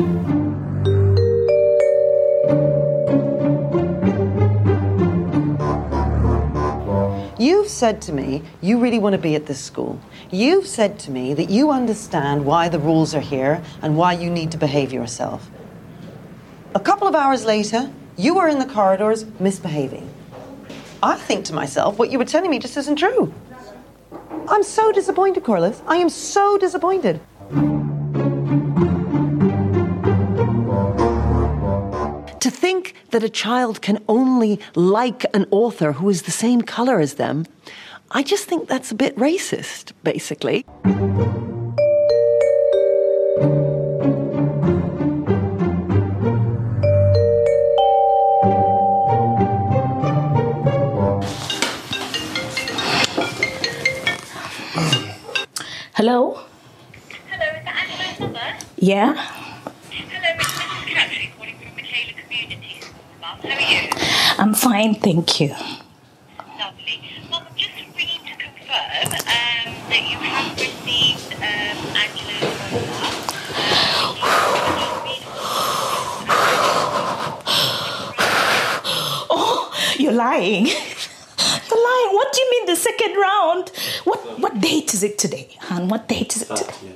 Speaker 7: You've said to me you really want to be at this school. You've said to me that you understand why the rules are here and why you need to behave yourself. A couple of hours later, you were in the corridors misbehaving. I think to myself, what you were telling me just isn't true. I'm so disappointed, Corliss. I am so disappointed. To think that a child can only like an author who is the same color as them, I just think that's a bit racist, basically.
Speaker 6: Hello?
Speaker 10: Hello, is that Angela's number?
Speaker 6: Yeah?
Speaker 10: Hello, it's Missus Crabtree calling from Michaela Community School, Mum. How are you?
Speaker 6: I'm fine, thank you.
Speaker 10: Lovely. Mum, I'm just ringing to confirm um, that you have received um, Angela's number.
Speaker 6: Oh, you're lying. You're lying. What do you mean the second round? What what date is it today, hon? What date is it today?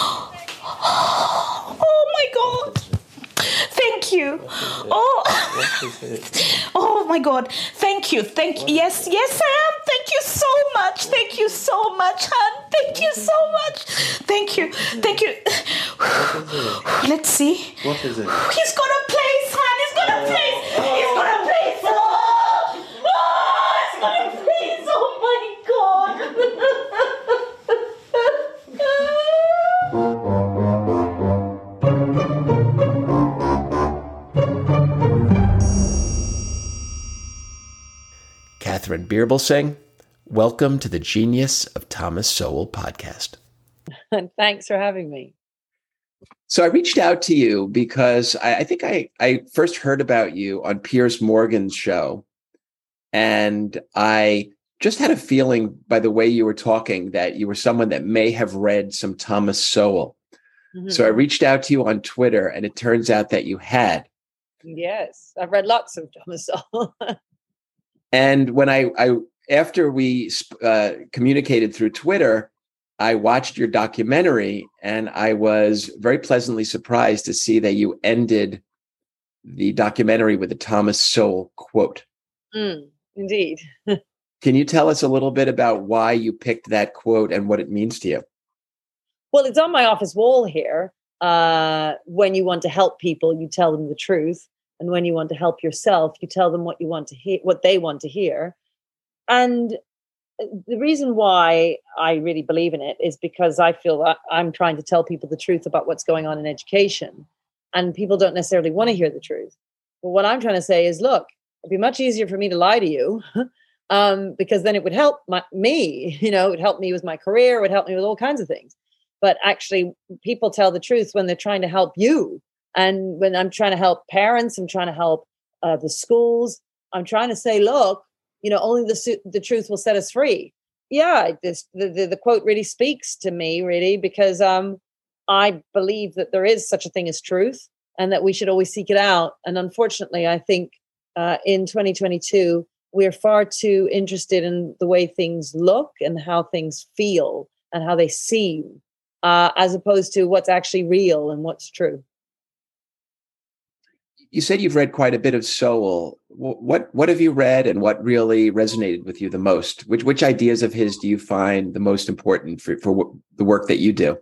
Speaker 6: Oh my God. Thank you. Oh. Oh my God. Thank you. Thank you. Yes, yes I am. Thank you so much. Thank you so much, hon. Thank you so much. Thank you. Thank you. Let's see.
Speaker 11: What is it?
Speaker 6: He's got a place, hon. He's got a place. He's got a place. Oh, oh he's got a place. Oh my God.
Speaker 1: Catherine Birbalsingh, welcome to the Genius of Thomas Sowell podcast.
Speaker 12: And thanks for having me.
Speaker 1: So I reached out to you because I, I think I, I first heard about you on Piers Morgan's show. And I just had a feeling by the way you were talking that you were someone that may have read some Thomas Sowell. Mm-hmm. So I reached out to you on Twitter, and it turns out that you had.
Speaker 12: Yes, I've read lots of Thomas Sowell.
Speaker 1: And when I, I after we uh, communicated through Twitter, I watched your documentary, and I was very pleasantly surprised to see that you ended the documentary with a Thomas Sowell quote.
Speaker 12: Mm, indeed.
Speaker 1: Can you tell us a little bit about why you picked that quote and what it means to you?
Speaker 12: Well, it's on my office wall here. Uh, when you want to help people, you tell them the truth. And when you want to help yourself, you tell them what you want to hear, what they want to hear. And the reason why I really believe in it is because I feel that I'm trying to tell people the truth about what's going on in education. And people don't necessarily want to hear the truth. But what I'm trying to say is, look, it'd be much easier for me to lie to you um, because then it would help my, me, you know, it would help me with my career, it would help me with all kinds of things. But actually, people tell the truth when they're trying to help you. And when I'm trying to help parents, I'm trying to help uh, the schools, I'm trying to say, look, you know, only the the truth will set us free. Yeah, this the, the, the quote really speaks to me, really, because um, I believe that there is such a thing as truth and that we should always seek it out. And unfortunately, I think uh, in twenty twenty-two, we're far too interested in the way things look and how things feel and how they seem, uh, as opposed to what's actually real and what's true.
Speaker 1: You said you've read quite a bit of Sowell. What what have you read, and what really resonated with you the most? Which which ideas of his do you find the most important for, for the work that you do?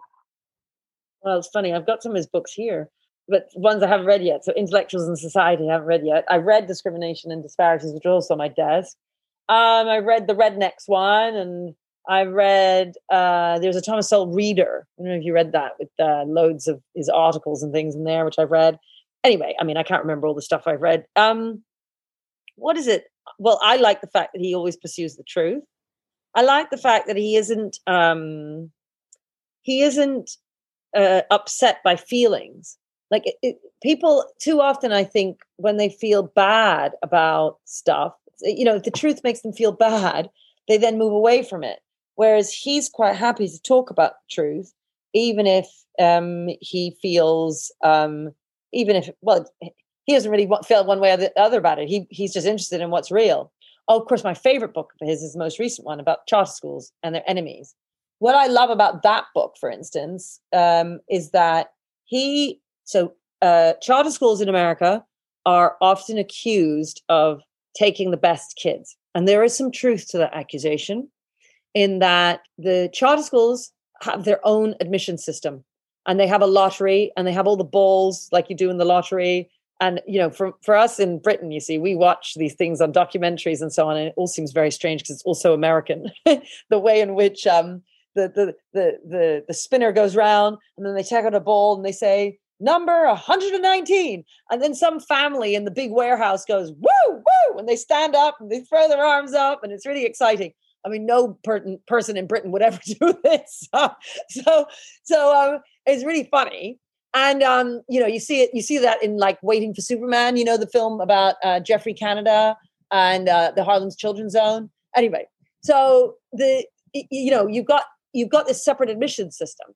Speaker 12: Well, it's funny. I've got some of his books here, but ones I haven't read yet. So Intellectuals in Society, I haven't read yet. I read Discrimination and Disparities, which is also on my desk. Um, I read the Rednecks one, and I read, uh, there's a Thomas Sowell Reader. I don't know if you read that, with uh, loads of his articles and things in there, which I've read. Anyway, I mean, I can't remember all the stuff I've read. Um, what is it? Well, I like the fact that he always pursues the truth. I like the fact that he isn't um, he isn't uh, upset by feelings. Like it, it, people too often, I think, when they feel bad about stuff, you know, if the truth makes them feel bad, they then move away from it. Whereas he's quite happy to talk about the truth, even if um, he feels. Um, Even if, well, he doesn't really feel one way or the other about it. He He's just interested in what's real. Oh, of course, my favorite book of his is the most recent one about charter schools and their enemies. What I love about that book, for instance, um, is that he, so uh, charter schools in America are often accused of taking the best kids. And there is some truth to that accusation, in that the charter schools have their own admission system. And they have a lottery, and they have all the balls like you do in the lottery. And, you know, for, for us in Britain, you see, we watch these things on documentaries and so on, and it all seems very strange because it's also American. The way in which um, the, the, the, the, the spinner goes round, and then they take out a ball and they say, number one hundred nineteen. And then some family in the big warehouse goes, woo, woo, and they stand up and they throw their arms up, and it's really exciting. I mean, no per- person in Britain would ever do this. So, so, so um, it's really funny. And, um, you know, you see it, you see that in like Waiting for Superman, you know, the film about uh, Jeffrey Canada and uh, the Harlem's Children's Zone. Anyway, so the, you know, you've got, you've got this separate admission system.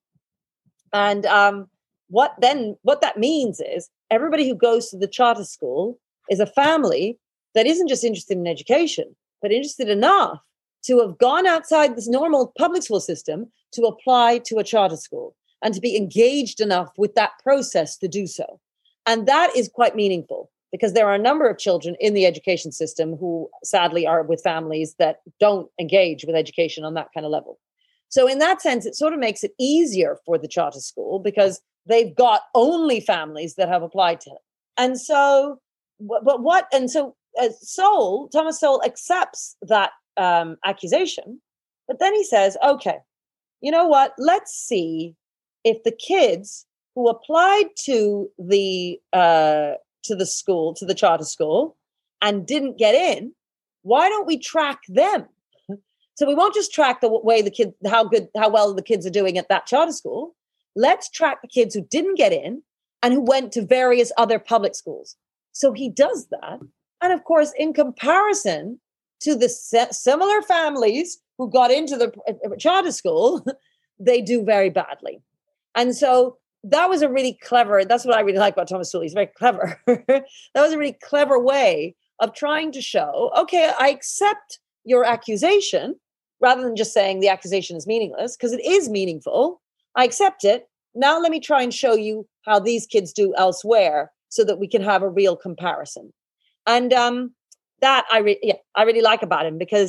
Speaker 12: And um, what then, what that means is everybody who goes to the charter school is a family that isn't just interested in education, but interested enough to have gone outside this normal public school system to apply to a charter school and to be engaged enough with that process to do so. And that is quite meaningful, because there are a number of children in the education system who sadly are with families that don't engage with education on that kind of level. So in that sense, it sort of makes it easier for the charter school because they've got only families that have applied to it. And so, but what, and so uh, Sowell, Thomas Sowell accepts that um, accusation, but then he says, okay, you know what, let's see if the kids who applied to the uh, to the school, to the charter school, and didn't get in, why don't we track them? So we won't just track the way the kids, how good, how well the kids are doing at that charter school. Let's track the kids who didn't get in and who went to various other public schools. So he does that. And of course, in comparison to the similar families who got into the charter school, they do very badly. And so that was a really clever, that's what I really like about Thomas Sowell. He's very clever. That was a really clever way of trying to show, okay, I accept your accusation, rather than just saying the accusation is meaningless, because it is meaningful. I accept it. Now let me try and show you how these kids do elsewhere so that we can have a real comparison. And um, that I, re- yeah, I really like about him, because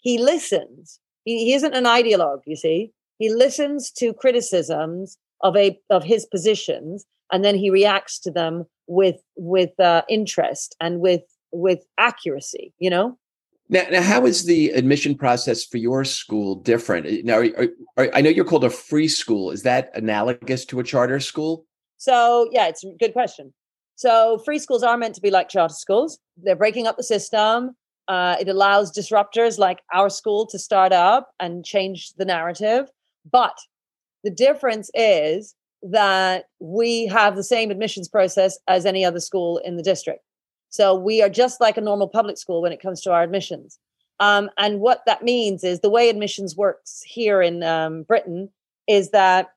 Speaker 12: he listens. He, he isn't an ideologue, you see. He listens to criticisms of a of his positions, and then he reacts to them with with uh, interest and with with accuracy. You know.
Speaker 1: Now, now, how is the admission process for your school different? Now, are, are, I know you're called a free school. Is that analogous to a charter school?
Speaker 12: So, yeah, it's a good question. So free schools are meant to be like charter schools. They're breaking up the system. Uh, it allows disruptors like our school to start up and change the narrative. But the difference is that we have the same admissions process as any other school in the district. So we are just like a normal public school when it comes to our admissions. Um, and what that means is the way admissions works here in um, Britain is that,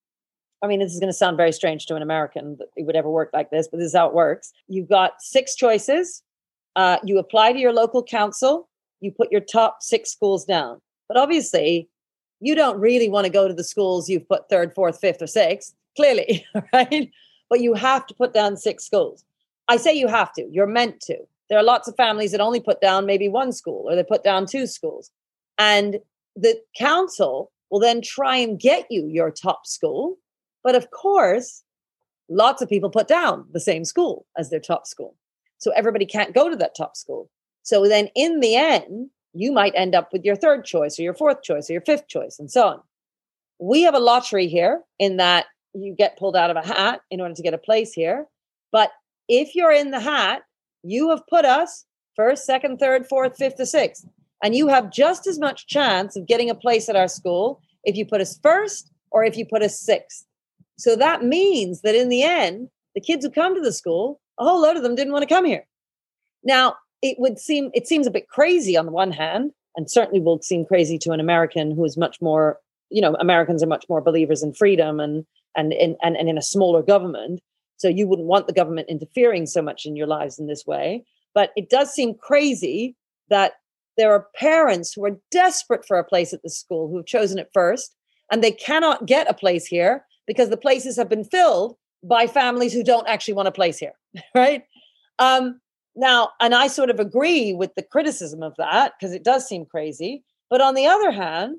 Speaker 12: I mean, this is going to sound very strange to an American that it would ever work like this, but this is how it works. You've got six choices. Uh, you apply to your local council. You put your top six schools down. But obviously, you don't really want to go to the schools you've put third, fourth, fifth, or sixth, clearly, right? But you have to put down six schools. I say you have to. You're meant to. There are lots of families that only put down maybe one school, or they put down two schools. And the council will then try and get you your top school. But of course, lots of people put down the same school as their top school. So everybody can't go to that top school. So then in the end, you might end up with your third choice or your fourth choice or your fifth choice and so on. We have a lottery here in that you get pulled out of a hat in order to get a place here. But if you're in the hat, you have put us first, second, third, fourth, fifth, or sixth. And you have just as much chance of getting a place at our school if you put us first or if you put us sixth. So that means that in the end, the kids who come to the school, a whole load of them didn't want to come here. Now, it would seem, it seems a bit crazy on the one hand, and certainly will seem crazy to an American who is much more, you know, Americans are much more believers in freedom and, and, and, and, and in a smaller government. So you wouldn't want the government interfering so much in your lives in this way. But it does seem crazy that there are parents who are desperate for a place at the school who have chosen it first, and they cannot get a place here because the places have been filled by families who don't actually want a place here, right? Um, now, and I sort of agree with the criticism of that because it does seem crazy. But on the other hand,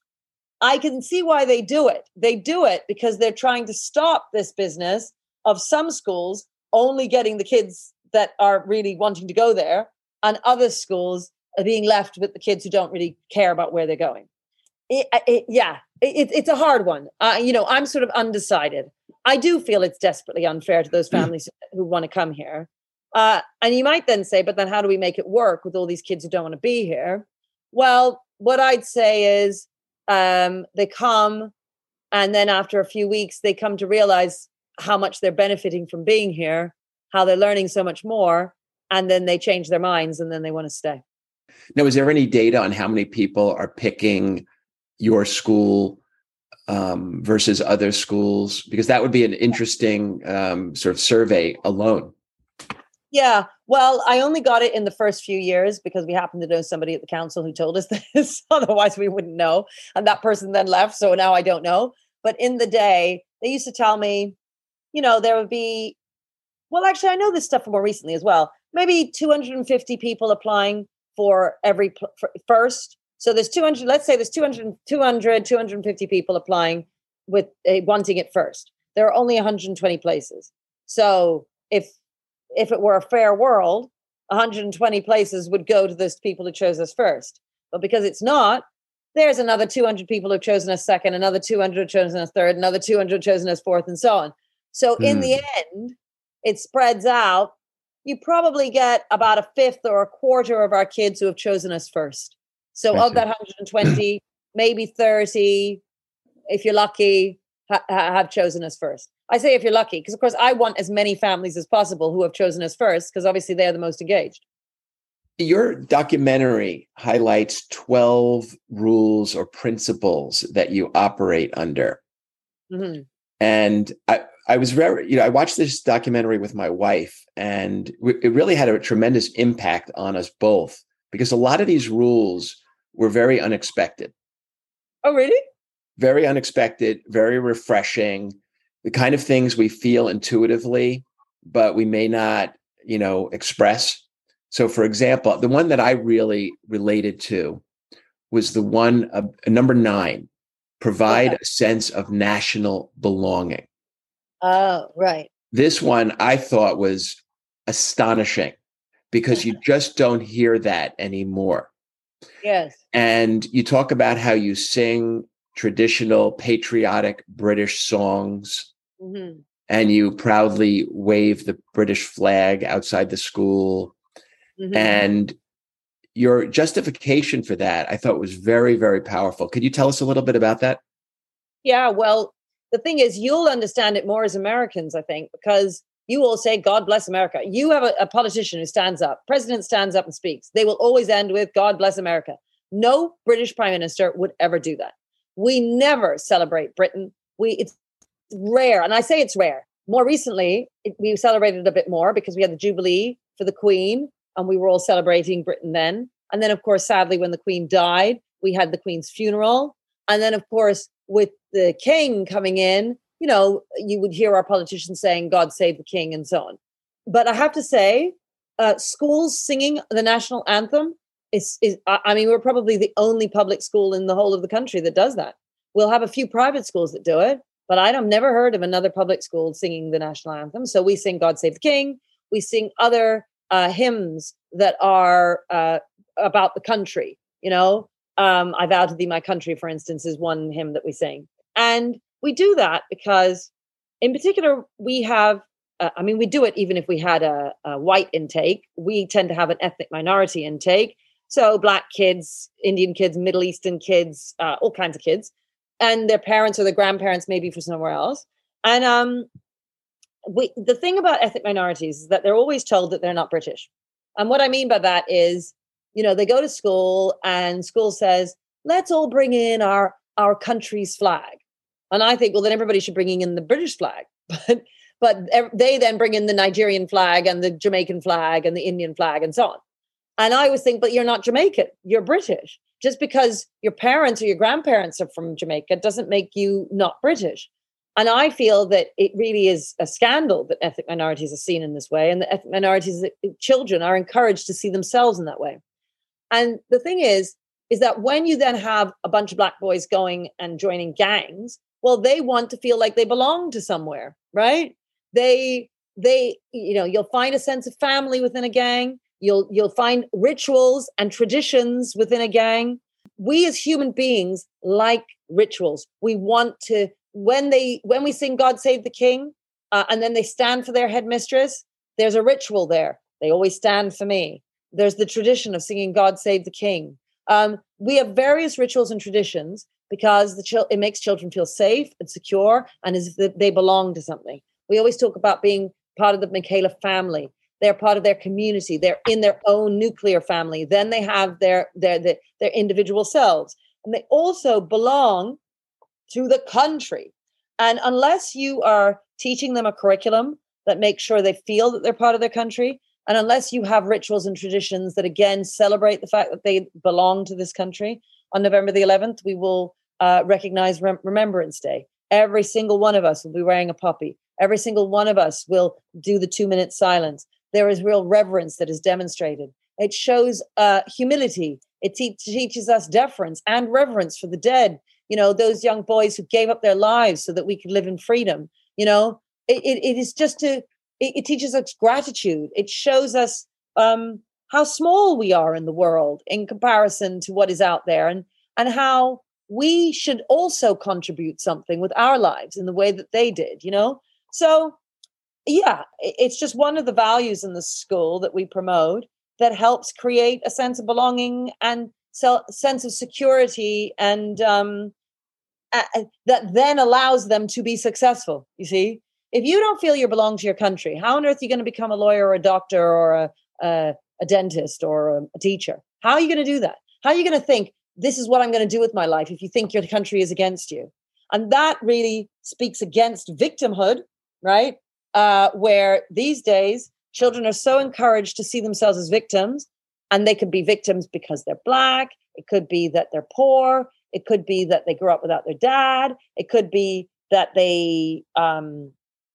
Speaker 12: I can see why they do it. They do it because they're trying to stop this business of some schools only getting the kids that are really wanting to go there and other schools are being left with the kids who don't really care about where they're going. It, it, yeah, it, it's a hard one. Uh, you know, I'm sort of undecided. I do feel it's desperately unfair to those families who want to come here. Uh, and you might then say, but then how do we make it work with all these kids who don't want to be here? Well, what I'd say is um, they come and then after a few weeks, they come to realize how much they're benefiting from being here, how they're learning so much more, and then they change their minds and then they want to stay.
Speaker 1: Now, is there any data on how many people are picking your school um, versus other schools? Because that would be an interesting um, sort of survey alone.
Speaker 12: Yeah, well, I only got it in the first few years because we happened to know somebody at the council who told us this. Otherwise, we wouldn't know. And that person then left. So now I don't know. But in the day, they used to tell me, you know, there would be, well, actually, I know this stuff more recently as well. Maybe two hundred fifty people applying for every pl- for first. So there's two hundred, let's say there's two hundred, two hundred, two hundred fifty people applying with uh, wanting it first. There are only one hundred twenty places. So if if it were a fair world, one hundred twenty places would go to those people who chose us first. But because it's not, there's another two hundred people who've chosen us second, another two hundred who've chosen us third, another two hundred chosen us fourth, and so on. So hmm. in the end, it spreads out. You probably get about a fifth or a quarter of our kids who have chosen us first. So That's of that one hundred twenty, maybe thirty, if you're lucky, ha- have chosen us first. I say if you're lucky, because of course I want as many families as possible who have chosen us first, because obviously they're the most engaged.
Speaker 1: Your documentary highlights twelve rules or principles that you operate under. Mm-hmm. And I, I was very, you know, I watched this documentary with my wife, and it really had a tremendous impact on us both because a lot of these rules were very unexpected.
Speaker 12: Oh, really?
Speaker 1: Very unexpected, very refreshing. The kind of things we feel intuitively, but we may not, you know, express. So, for example, the one that I really related to was the one, uh, number nine, provide
Speaker 12: Okay.
Speaker 1: a sense of national belonging.
Speaker 12: Oh, right.
Speaker 1: This one I thought was astonishing because you just don't hear that anymore.
Speaker 12: Yes.
Speaker 1: And you talk about how you sing traditional patriotic British songs
Speaker 12: Mm-hmm.
Speaker 1: and you proudly wave the British flag outside the school.
Speaker 12: Mm-hmm.
Speaker 1: And your justification for that, I thought was very, very powerful. Could you tell us a little bit about that?
Speaker 12: Yeah, well, the thing is, you'll understand it more as Americans, I think, because you all say, God bless America. You have a, a politician who stands up, president stands up and speaks. They will always end with, God bless America. No British prime minister would ever do that. We never celebrate Britain. We It's rare. And I say it's rare. More recently, it, we celebrated a bit more because we had the Jubilee for the Queen and we were all celebrating Britain then. And then, of course, sadly, when the Queen died, we had the Queen's funeral. And then, of course, with the King coming in, you know, you would hear our politicians saying, God save the King and so on. But I have to say, uh, schools singing the national anthem is, is, I mean, we're probably the only public school in the whole of the country that does that. We'll have a few private schools that do it, but I've never heard of another public school singing the national anthem. So we sing God Save the King. We sing other uh, hymns that are uh, about the country. You know, um, I Vow to Thee, My Country, for instance, is one hymn that we sing. And we do that because, in particular, we have, uh, I mean, we do it even if we had a, a white intake. We tend to have an ethnic minority intake. So Black kids, Indian kids, Middle Eastern kids, uh, all kinds of kids. And their parents or their grandparents maybe from somewhere else. And um, we, the thing about ethnic minorities is that they're always told that they're not British. And what I mean by that is, you know, they go to school and school says, let's all bring in our, our country's flag. And I think, well, then everybody should bring in the British flag. But, but they then bring in the Nigerian flag and the Jamaican flag and the Indian flag and so on. And I always think, but you're not Jamaican, you're British. Just because your parents or your grandparents are from Jamaica doesn't make you not British. And I feel that it really is a scandal that ethnic minorities are seen in this way, and that ethnic minorities, children, are encouraged to see themselves in that way. And the thing is, is that when you then have a bunch of Black boys going and joining gangs, well, they want to feel like they belong to somewhere, right? They, they, you know, you'll find a sense of family within a gang. You'll you'll find rituals and traditions within a gang. We as human beings like rituals. We want to, when they when we sing God Save the King, uh, and then they stand for their headmistress, there's a ritual there. They always stand for me. There's the tradition of singing God Save the King. Um, we have various rituals and traditions because the chil- it makes children feel safe and secure and as if they belong to something. We always talk about being part of the Michaela family. They're part of their community. They're in their own nuclear family. Then they have their, their, their, their individual selves. And they also belong to the country. And unless you are teaching them a curriculum that makes sure they feel that they're part of their country, and unless you have rituals and traditions that, again, celebrate the fact that they belong to this country, on November the eleventh, we will uh, recognize Rem- Remembrance Day. Every single one of us will be wearing a poppy. Every single one of us will do the two-minute silence. There is real reverence that is demonstrated. It shows uh, humility. It te- teaches us deference and reverence for the dead. You know, those young boys who gave up their lives so that we could live in freedom. You know, it, it, it is just to, it, it teaches us gratitude. It shows us um, how small we are in the world in comparison to what is out there, and, and how we should also contribute something with our lives in the way that they did, you know? So, yeah, it's just one of the values in the school that we promote that helps create a sense of belonging and so, sense of security, and um, uh, that then allows them to be successful. You see, if you don't feel you belong to your country, how on earth are you going to become a lawyer or a doctor or a, a, a dentist or a, a teacher? How are you going to do that? How are you going to think, this is what I'm going to do with my life, if you think your country is against you? And that really speaks against victimhood, right? Uh, where these days children are so encouraged to see themselves as victims, and they could be victims because they're Black. It could be that they're poor. It could be that they grew up without their dad. It could be that they um,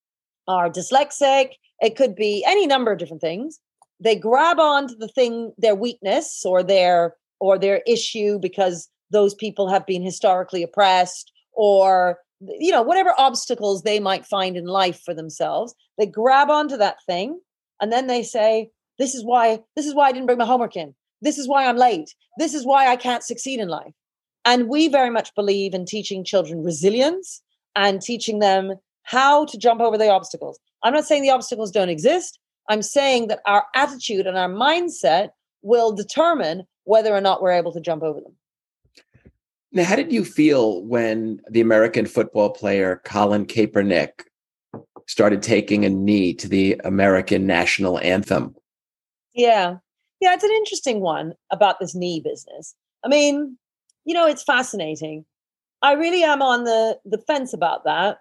Speaker 12: are dyslexic. It could be any number of different things. They grab onto the thing, their weakness or their or their issue because those people have been historically oppressed, or, you know, whatever obstacles they might find in life for themselves. They grab onto that thing and then they say, this is why, this is why I didn't bring my homework in. This is why I'm late. This is why I can't succeed in life. And we very much believe in teaching children resilience and teaching them how to jump over the obstacles. I'm not saying the obstacles don't exist. I'm saying that our attitude and our mindset will determine whether or not we're able to jump over them.
Speaker 1: Now, how did you feel when the American football player Colin Kaepernick started taking a knee to the American national anthem?
Speaker 12: Yeah. Yeah, it's an interesting one about this knee business. I mean, you know, it's fascinating. I really am on the, the fence about that.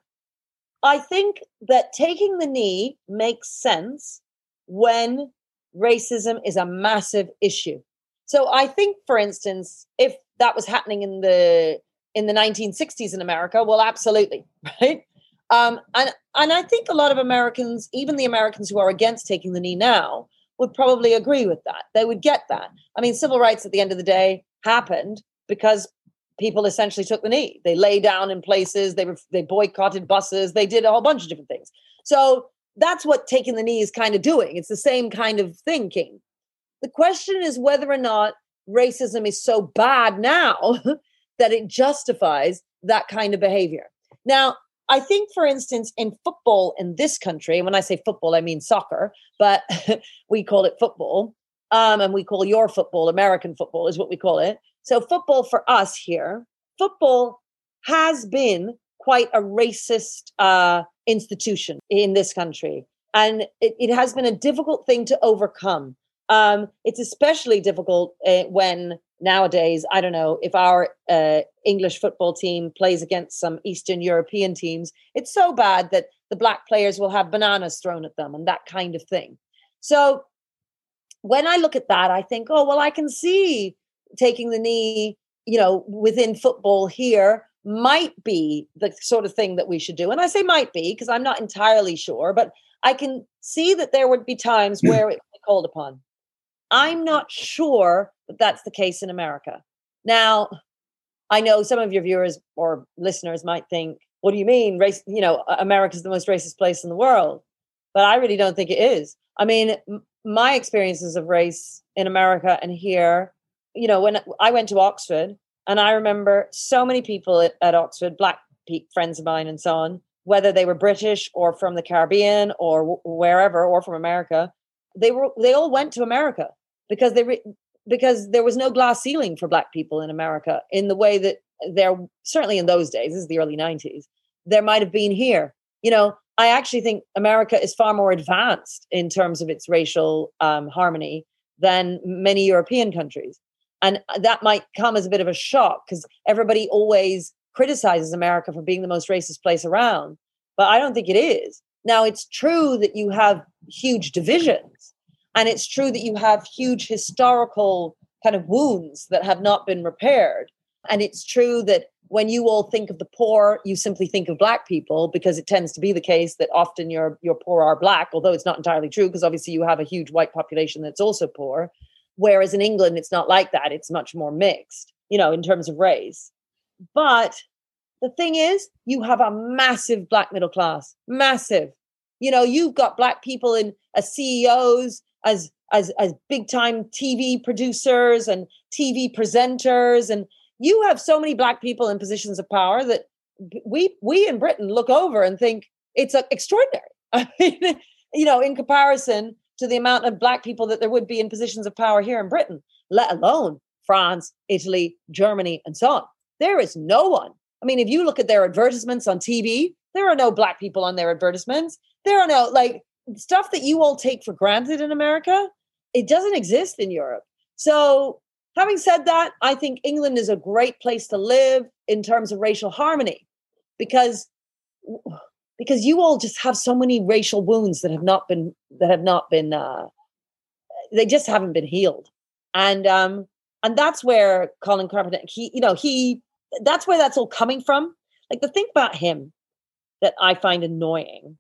Speaker 12: I think that taking the knee makes sense when racism is a massive issue. So I think, for instance, if that was happening in the in the nineteen sixties in America, well, absolutely, right? Um, and and I think a lot of Americans, even the Americans who are against taking the knee now, would probably agree with that. They would get that. I mean, civil rights at the end of the day happened because people essentially took the knee. They lay down in places, they were, they boycotted buses, they did a whole bunch of different things. So that's what taking the knee is kind of doing. It's the same kind of thinking. The question is whether or not racism is so bad now that it justifies that kind of behavior. Now, I think, for instance, in football in this country, and when I say football, I mean soccer, but we call it football, um, and we call your football, American football is what we call it. So football for us here, football has been quite a racist uh, institution in this country. And it, it has been a difficult thing to overcome. Um, it's especially difficult uh, when nowadays, I don't know, if our uh, English football team plays against some Eastern European teams, it's so bad that the black players will have bananas thrown at them and that kind of thing. So when I look at that, I think, oh, well, I can see taking the knee, you know, within football here might be the sort of thing that we should do. And I say might be because I'm not entirely sure, but I can see that there would be times where it would be called upon. I'm not sure that that's the case in America. Now, I know some of your viewers or listeners might think, what do you mean? Race, you know, America's the most racist place in the world. But I really don't think it is. I mean, m- my experiences of race in America and here, you know, when I went to Oxford, and I remember so many people at, at Oxford, black friends of mine and so on, whether they were British or from the Caribbean or w- wherever, or from America, they were they all went to America because they re- because there was no glass ceiling for black people in America in the way that there, certainly in those days, this is the early nineties, there might have been here. You know, I actually think America is far more advanced in terms of its racial um, harmony than many European countries. And that might come as a bit of a shock because everybody always criticizes America for being the most racist place around. But I don't think it is. Now, it's true that you have huge divisions. And it's true that you have huge historical kind of wounds that have not been repaired. And it's true that when you all think of the poor, you simply think of black people because it tends to be the case that often your, your poor are black, although it's not entirely true because obviously you have a huge white population that's also poor. Whereas in England, it's not like that. It's much more mixed, you know, in terms of race. But the thing is, you have a massive black middle class, massive. You know, you've got black people in as C E Os, as as as big time T V producers and T V presenters, and you have so many black people in positions of power that we we in Britain look over and think it's uh, extraordinary. I mean, you know, in comparison to the amount of black people that there would be in positions of power here in Britain, let alone France, Italy, Germany, and so on. There is no one. I mean, if you look at their advertisements on T V, there are no black people on their advertisements. There are no, like, stuff that you all take for granted in America, it doesn't exist in Europe. So having said that, I think England is a great place to live in terms of racial harmony because because you all just have so many racial wounds that have not been that have not been uh, they just haven't been healed, and um, and that's where Colin Kaepernick, he you know he that's where that's all coming from. Like, the thing about him that I find annoying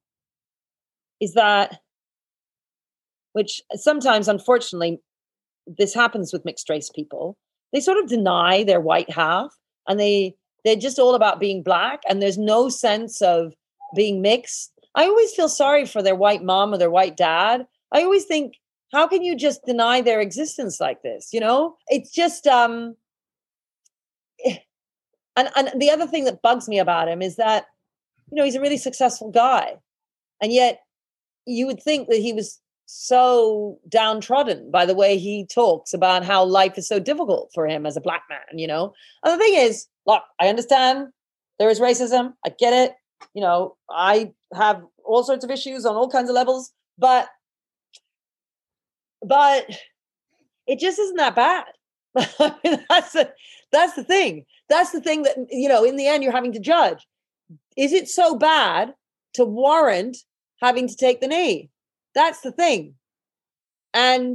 Speaker 12: is that, which sometimes, unfortunately, this happens with mixed race people, they sort of deny their white half, and they they're just all about being black, and there's no sense of being mixed. I always feel sorry for their white mom or their white dad. I always think, how can you just deny their existence like this? You know, it's just um and and the other thing that bugs me about him is that, you know, he's a really successful guy, and yet you would think that he was so downtrodden by the way he talks about how life is so difficult for him as a black man, you know. And the thing is, look, I understand there is racism. I get it. You know, I have all sorts of issues on all kinds of levels, but but it just isn't that bad. I mean, that's the, that's the thing. That's the thing that, you know, in the end, you're having to judge. Is it so bad to warrant having to take the knee? That's the thing. And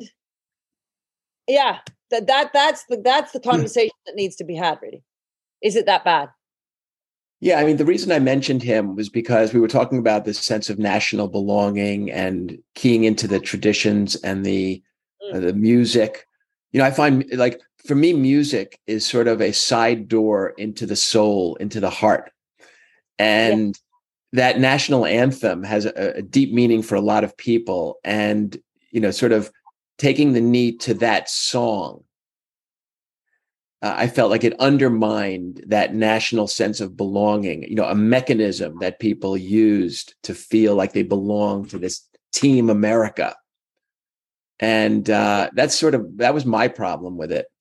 Speaker 12: yeah, that, that that's the that's the conversation that needs to be had, really. Is it that bad?
Speaker 1: Yeah, I mean, the reason I mentioned him was because we were talking about this sense of national belonging and keying into the traditions and the mm. uh, the music. You know, I find, like, for me, music is sort of a side door into the soul, into the heart. And yeah. that national anthem has a, a deep meaning for a lot of people. And, you know, sort of taking the knee to that song, uh, I felt like it undermined that national sense of belonging, you know, a mechanism that people used to feel like they belong to this Team America. And uh, that's sort of, that was my problem with it.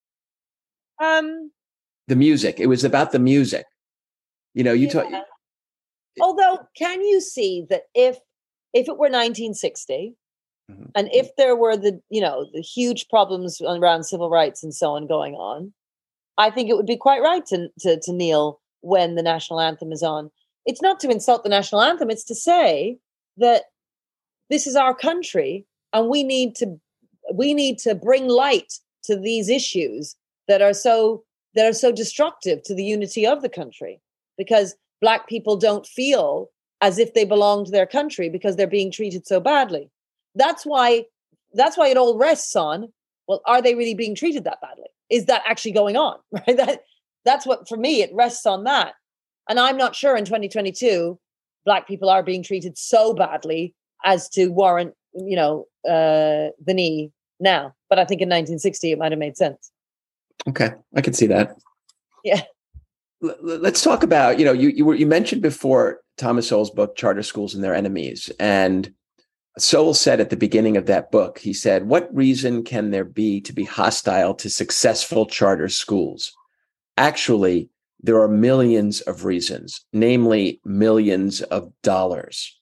Speaker 12: Um,
Speaker 1: the music. It was about the music. You know, you
Speaker 12: yeah.
Speaker 1: talk.
Speaker 12: Although, can you see that if if it were nineteen sixty, mm-hmm. and if there were the, you know, the huge problems around civil rights and so on going on, I think it would be quite right to to, to kneel when the national anthem is on. It's not to insult the national anthem. It's to say that this is our country, and we need to we need to bring light to these issues that are so that are so destructive to the unity of the country, because Black people don't feel as if they belong to their country because they're being treated so badly. That's why that's why it all rests on, well, are they really being treated that badly? Is that actually going on? Right? That that's what, for me, it rests on that. And I'm not sure in twenty twenty-two Black people are being treated so badly as to warrant, you know, uh, the knee now. But I think in nineteen sixty it might have made sense.
Speaker 1: Okay, I can see that.
Speaker 12: Yeah.
Speaker 1: Let's talk about, you know, you you were you mentioned before Thomas Sowell's book, Charter Schools and Their Enemies. And Sowell said at the beginning of that book, he said, what reason can there be to be hostile to successful charter schools? Actually, there are millions of reasons, namely millions of dollars.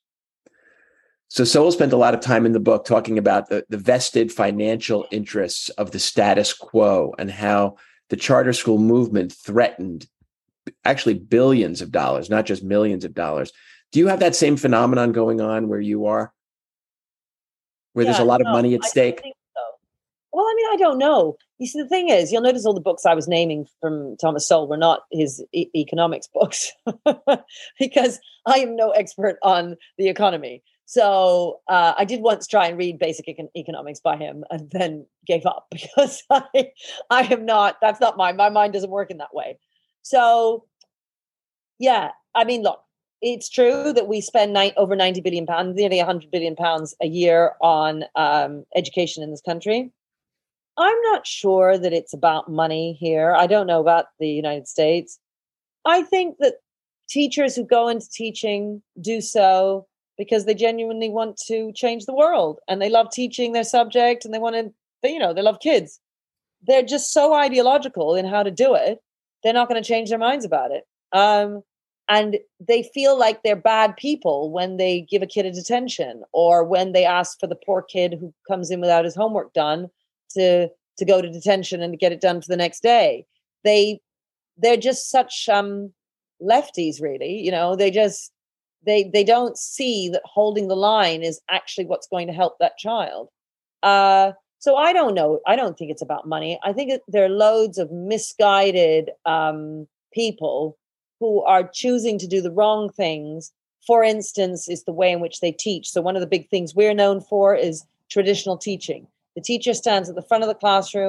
Speaker 1: So Sowell spent a lot of time in the book talking about the, the vested financial interests of the status quo and how the charter school movement threatened actually billions of dollars, not just millions of dollars. Do you have that same phenomenon going on where you are? Where yeah, there's a lot no, of money at
Speaker 12: I
Speaker 1: stake?
Speaker 12: Don't think so. Well, I mean, I don't know. You see, the thing is, you'll notice all the books I was naming from Thomas Sowell were not his e- economics books because I am no expert on the economy. So uh, I did once try and read basic econ- economics by him and then gave up because I, I am not, that's not my, my mind doesn't work in that way. So, yeah, I mean, look, it's true that we spend nine, over ninety billion pounds, nearly one hundred billion pounds a year on um, education in this country. I'm not sure that it's about money here. I don't know about the United States. I think that teachers who go into teaching do so because they genuinely want to change the world and they love teaching their subject and they want to, you know, they love kids. They're just so ideological in how to do it. They're not going to change their minds about it. Um, and they feel like they're bad people when they give a kid a detention or when they ask for the poor kid who comes in without his homework done to, to go to detention and to get it done for the next day. They, they're just such um, lefties, really. You know, they just, they, they don't see that holding the line is actually what's going to help that child. Uh, So I don't know. I don't think it's about money. I think it, there are loads of misguided um, people who are choosing to do the wrong things. For instance, is the way in which they teach. So one of the big things we're known for is traditional teaching. The teacher stands at the front of the classroom.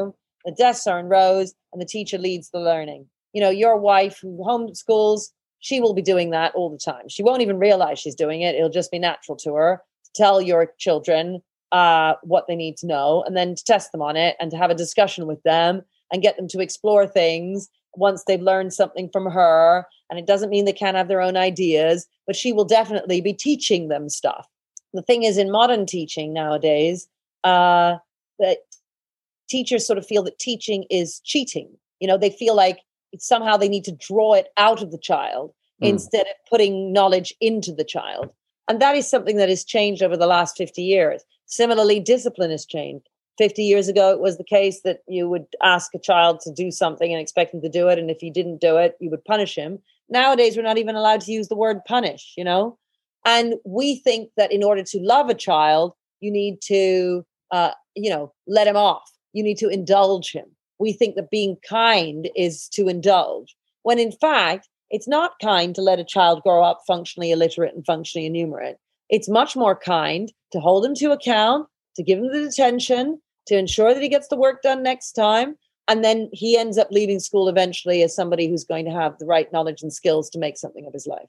Speaker 12: The desks are in rows and the teacher leads the learning. You know, your wife who homeschools, she will be doing that all the time. She won't even realize she's doing it. It'll just be natural to her to tell your children uh, what they need to know and then to test them on it and to have a discussion with them and get them to explore things once they've learned something from her. And it doesn't mean they can't have their own ideas, but she will definitely be teaching them stuff. The thing is, in modern teaching nowadays, uh, that teachers sort of feel that teaching is cheating. You know, they feel like somehow they need to draw it out of the child mm. instead of putting knowledge into the child. And that is something that has changed over the last fifty years. Similarly, discipline has changed. fifty years ago, it was the case that you would ask a child to do something and expect him to do it. And if he didn't do it, you would punish him. Nowadays, we're not even allowed to use the word punish, you know? And we think that in order to love a child, you need to, uh, you know, let him off. You need to indulge him. We think that being kind is to indulge, when in fact, it's not kind to let a child grow up functionally illiterate and functionally enumerate. It's much more kind to hold him to account, to give him the attention, to ensure that he gets the work done next time. And then he ends up leaving school eventually as somebody who's going to have the right knowledge and skills to make something of his life.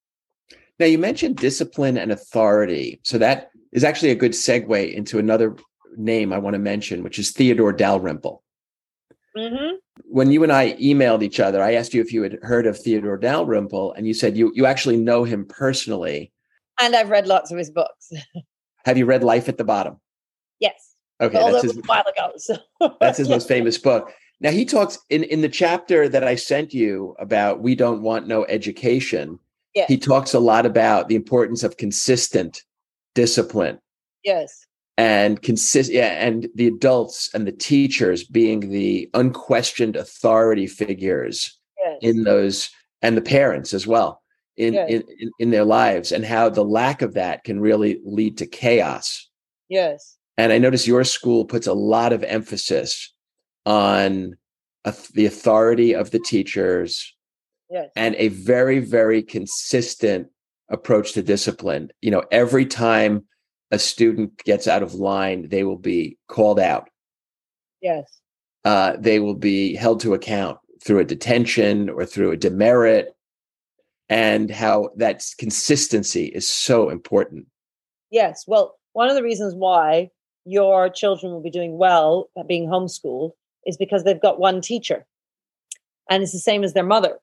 Speaker 1: Now, you mentioned discipline and authority. So that is actually a good segue into another name I want to mention, which is Theodore Dalrymple.
Speaker 12: Mm-hmm.
Speaker 1: When you and I emailed each other, I asked you if you had heard of Theodore Dalrymple, and you said you, you actually know him personally.
Speaker 12: And I've read lots of his books.
Speaker 1: Have you read Life at the Bottom?
Speaker 12: Yes.
Speaker 1: Okay,
Speaker 12: although
Speaker 1: that's
Speaker 12: it
Speaker 1: his,
Speaker 12: was a while ago. So.
Speaker 1: That's his most famous book. Now, he talks in, in the chapter that I sent you about We Don't Want No Education.
Speaker 12: Yes.
Speaker 1: He talks a lot about the importance of consistent discipline.
Speaker 12: Yes.
Speaker 1: And consist, yeah, and the adults and the teachers being the unquestioned authority figures
Speaker 12: yes.
Speaker 1: in those, and the parents as well in,
Speaker 12: yes.
Speaker 1: in, in, in their lives, and how the lack of that can really lead to chaos.
Speaker 12: Yes.
Speaker 1: And I notice your school puts a lot of emphasis on uh, the authority of the teachers
Speaker 12: yes.
Speaker 1: and a very, very consistent approach to discipline. You know, every time a student gets out of line, they will be called out.
Speaker 12: Yes.
Speaker 1: Uh, they will be held to account through a detention or through a demerit, and how that consistency is so important.
Speaker 12: Yes. Well, one of the reasons why your children will be doing well at being homeschooled is because they've got one teacher, and it's the same as their mother.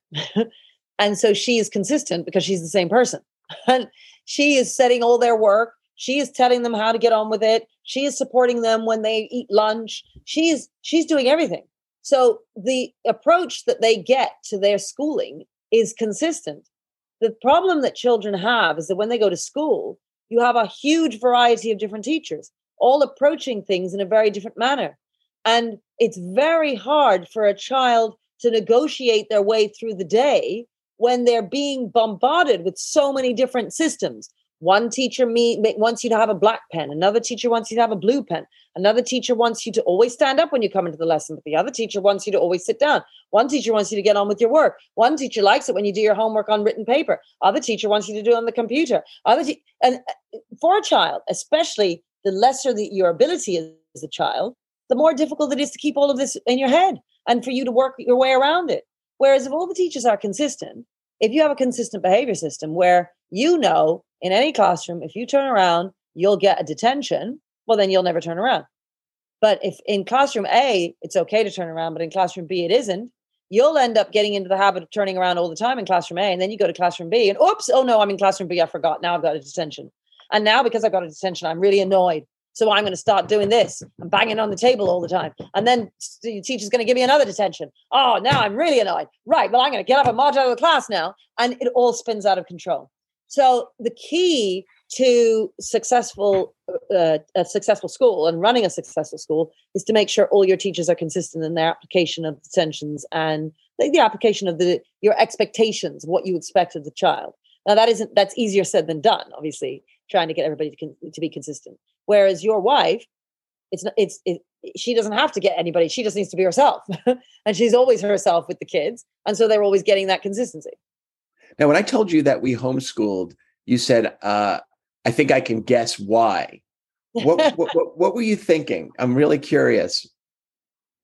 Speaker 12: And so she is consistent because she's the same person. And she is setting all their work. She is telling them how to get on with it. She is supporting them when they eat lunch. She's she's doing everything. So the approach that they get to their schooling is consistent. The problem that children have is that when they go to school, you have a huge variety of different teachers, all approaching things in a very different manner. And it's very hard for a child to negotiate their way through the day when they're being bombarded with so many different systems. One teacher me, wants you to have a black pen. Another teacher wants you to have a blue pen. Another teacher wants you to always stand up when you come into the lesson, but the other teacher wants you to always sit down. One teacher wants you to get on with your work. One teacher likes it when you do your homework on written paper. Other teacher wants you to do it on the computer. Other te- and for a child, especially the lesser the, your ability is as a child, the more difficult it is to keep all of this in your head and for you to work your way around it. Whereas if all the teachers are consistent, if you have a consistent behavior system where you know in any classroom, if you turn around, you'll get a detention, well, then you'll never turn around. But if in classroom A, it's okay to turn around, but in classroom B, it isn't, you'll end up getting into the habit of turning around all the time in classroom A. And then you go to classroom B and oops, oh no, I'm in classroom B, I forgot. Now I've got a detention. And now because I got a detention, I'm really annoyed. So I'm going to start doing this. I'm banging on the table all the time. And then the teacher's going to give me another detention. Oh, now I'm really annoyed. Right, well, I'm going to get up and march out of the class now. And it all spins out of control. So the key to successful, uh, a successful school and running a successful school is to make sure all your teachers are consistent in their application of detentions and the, the application of the your expectations, what you expect of the child. Now that isn't that's easier said than done. Obviously, trying to get everybody to, con- to be consistent. Whereas your wife, it's not, it's it, she doesn't have to get anybody. She just needs to be herself, and she's always herself with the kids, and so they're always getting that consistency.
Speaker 1: Now, when I told you that we homeschooled, you said, uh, I think I can guess why. What, what, what, what were you thinking? I'm really curious.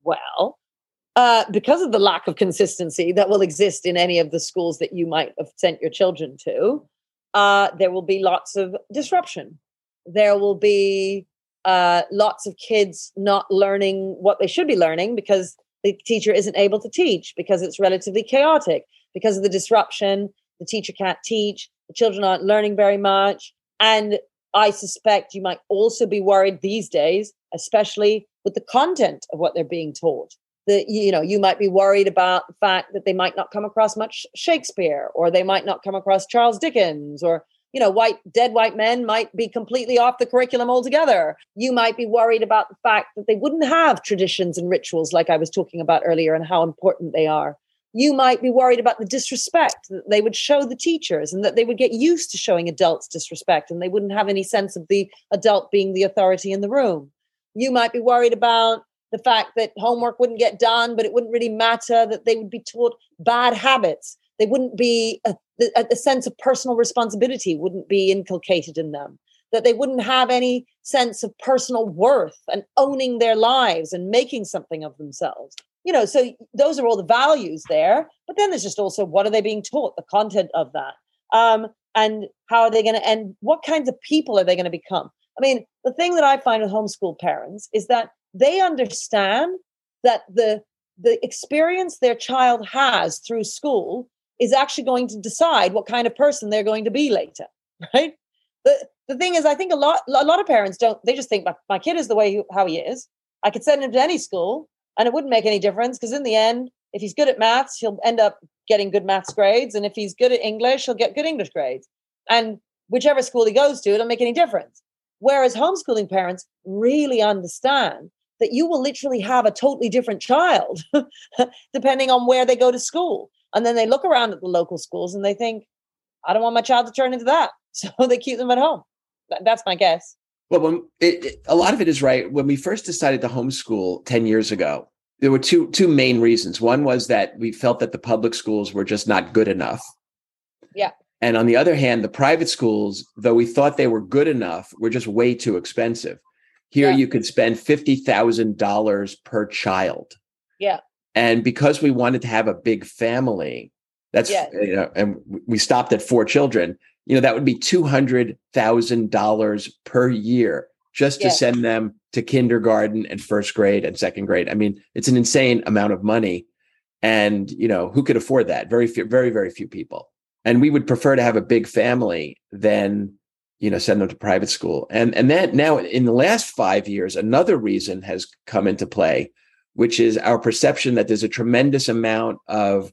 Speaker 12: Well, uh, because of the lack of consistency that will exist in any of the schools that you might have sent your children to, uh, there will be lots of disruption. There will be uh, lots of kids not learning what they should be learning because the teacher isn't able to teach, because it's relatively chaotic, because of the disruption. The teacher can't teach. The children aren't learning very much. And I suspect you might also be worried these days, especially with the content of what they're being taught. That, you know, you might be worried about the fact that they might not come across much Shakespeare, or they might not come across Charles Dickens, or, you know, white dead white men might be completely off the curriculum altogether. You might be worried about the fact that they wouldn't have traditions and rituals like I was talking about earlier and how important they are. You might be worried about the disrespect that they would show the teachers, and that they would get used to showing adults disrespect, and they wouldn't have any sense of the adult being the authority in the room. You might be worried about the fact that homework wouldn't get done, but it wouldn't really matter, that they would be taught bad habits. They wouldn't be, a, a, a sense of personal responsibility wouldn't be inculcated in them, that they wouldn't have any sense of personal worth and owning their lives and making something of themselves. You know, so those are all the values there. But then there's just also, what are they being taught, the content of that? Um, and how are they going to, and what kinds of people are they going to become? I mean, the thing that I find with homeschool parents is that they understand that the the experience their child has through school is actually going to decide what kind of person they're going to be later, right? The the thing is, I think a lot a lot of parents don't, they just think, my, my kid is the way he, how he is. I could send him to any school and it wouldn't make any difference, because in the end, if he's good at maths, he'll end up getting good maths grades. And if he's good at English, he'll get good English grades. And whichever school he goes to, it don't make any difference. Whereas homeschooling parents really understand that you will literally have a totally different child depending on where they go to school. And then they look around at the local schools and they think, I don't want my child to turn into that. So they keep them at home. That's my guess.
Speaker 1: Well, when it, it, a lot of it is right. When we first decided to homeschool ten years ago, there were two two main reasons. One was that we felt that the public schools were just not good enough.
Speaker 12: Yeah.
Speaker 1: And on the other hand, the private schools, though we thought they were good enough, were just way too expensive. Here, yeah. You could spend fifty thousand dollars per child.
Speaker 12: Yeah.
Speaker 1: And because we wanted to have a big family, that's, yeah. you know, and we stopped at four children, you know, that would be two hundred thousand dollars per year just to yeah. send them to kindergarten and first grade and second grade. I mean, it's an insane amount of money. And, you know, who could afford that? Very few, very, very few people. And we would prefer to have a big family than, you know, send them to private school. And, and then now in the last five years, another reason has come into play, which is our perception that there's a tremendous amount of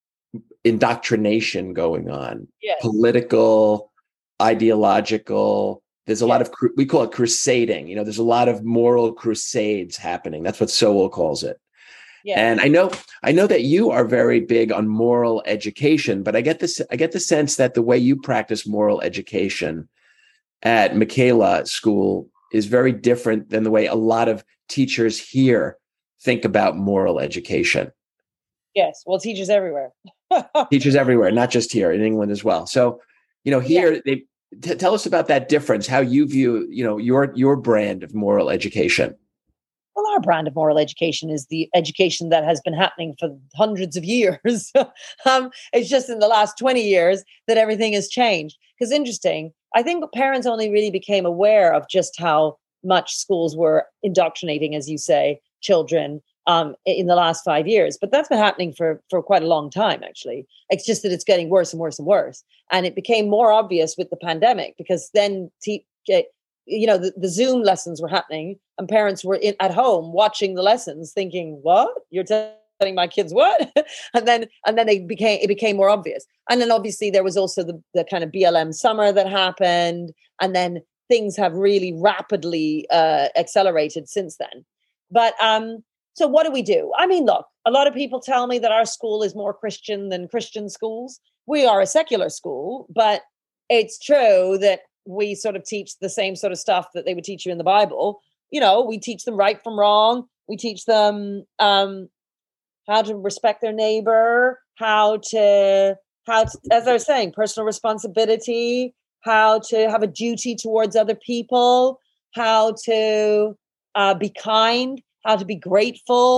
Speaker 1: indoctrination going on,
Speaker 12: yes.
Speaker 1: political, ideological. There's a yes. lot of, we call it crusading. You know, there's a lot of moral crusades happening. That's what Sowell calls it.
Speaker 12: Yes.
Speaker 1: And I know, I know that you are very big on moral education, but I get this, I get the sense that the way you practice moral education at Michaela School is very different than the way a lot of teachers here think about moral education.
Speaker 12: Yes. Well, teachers everywhere.
Speaker 1: Teachers everywhere, not just here in England as well. So, you know, here, yeah. they t- tell us about that difference, how you view, you know, your, your brand of moral education.
Speaker 12: Well, our brand of moral education is the education that has been happening for hundreds of years. um, it's just in the last twenty years that everything has changed. Because interesting, I think parents only really became aware of just how much schools were indoctrinating, as you say, children um, in the last five years. But that's been happening for, for quite a long time, actually. It's just that it's getting worse and worse and worse. And it became more obvious with the pandemic, because then, te- you know, the, the Zoom lessons were happening and parents were in, at home watching the lessons thinking, what? You're telling my kids what? and then and then they became it became more obvious. And then obviously there was also the, the kind of B L M summer that happened. And then things have really rapidly uh, accelerated since then. But um, so what do we do? I mean, look, a lot of people tell me that our school is more Christian than Christian schools. We are a secular school, but it's true that we sort of teach the same sort of stuff that they would teach you in the Bible. You know, we teach them right from wrong. We teach them um, how to respect their neighbor, how to, how to, as I was saying, personal responsibility, how to have a duty towards other people, how to uh, be kind, how to be grateful,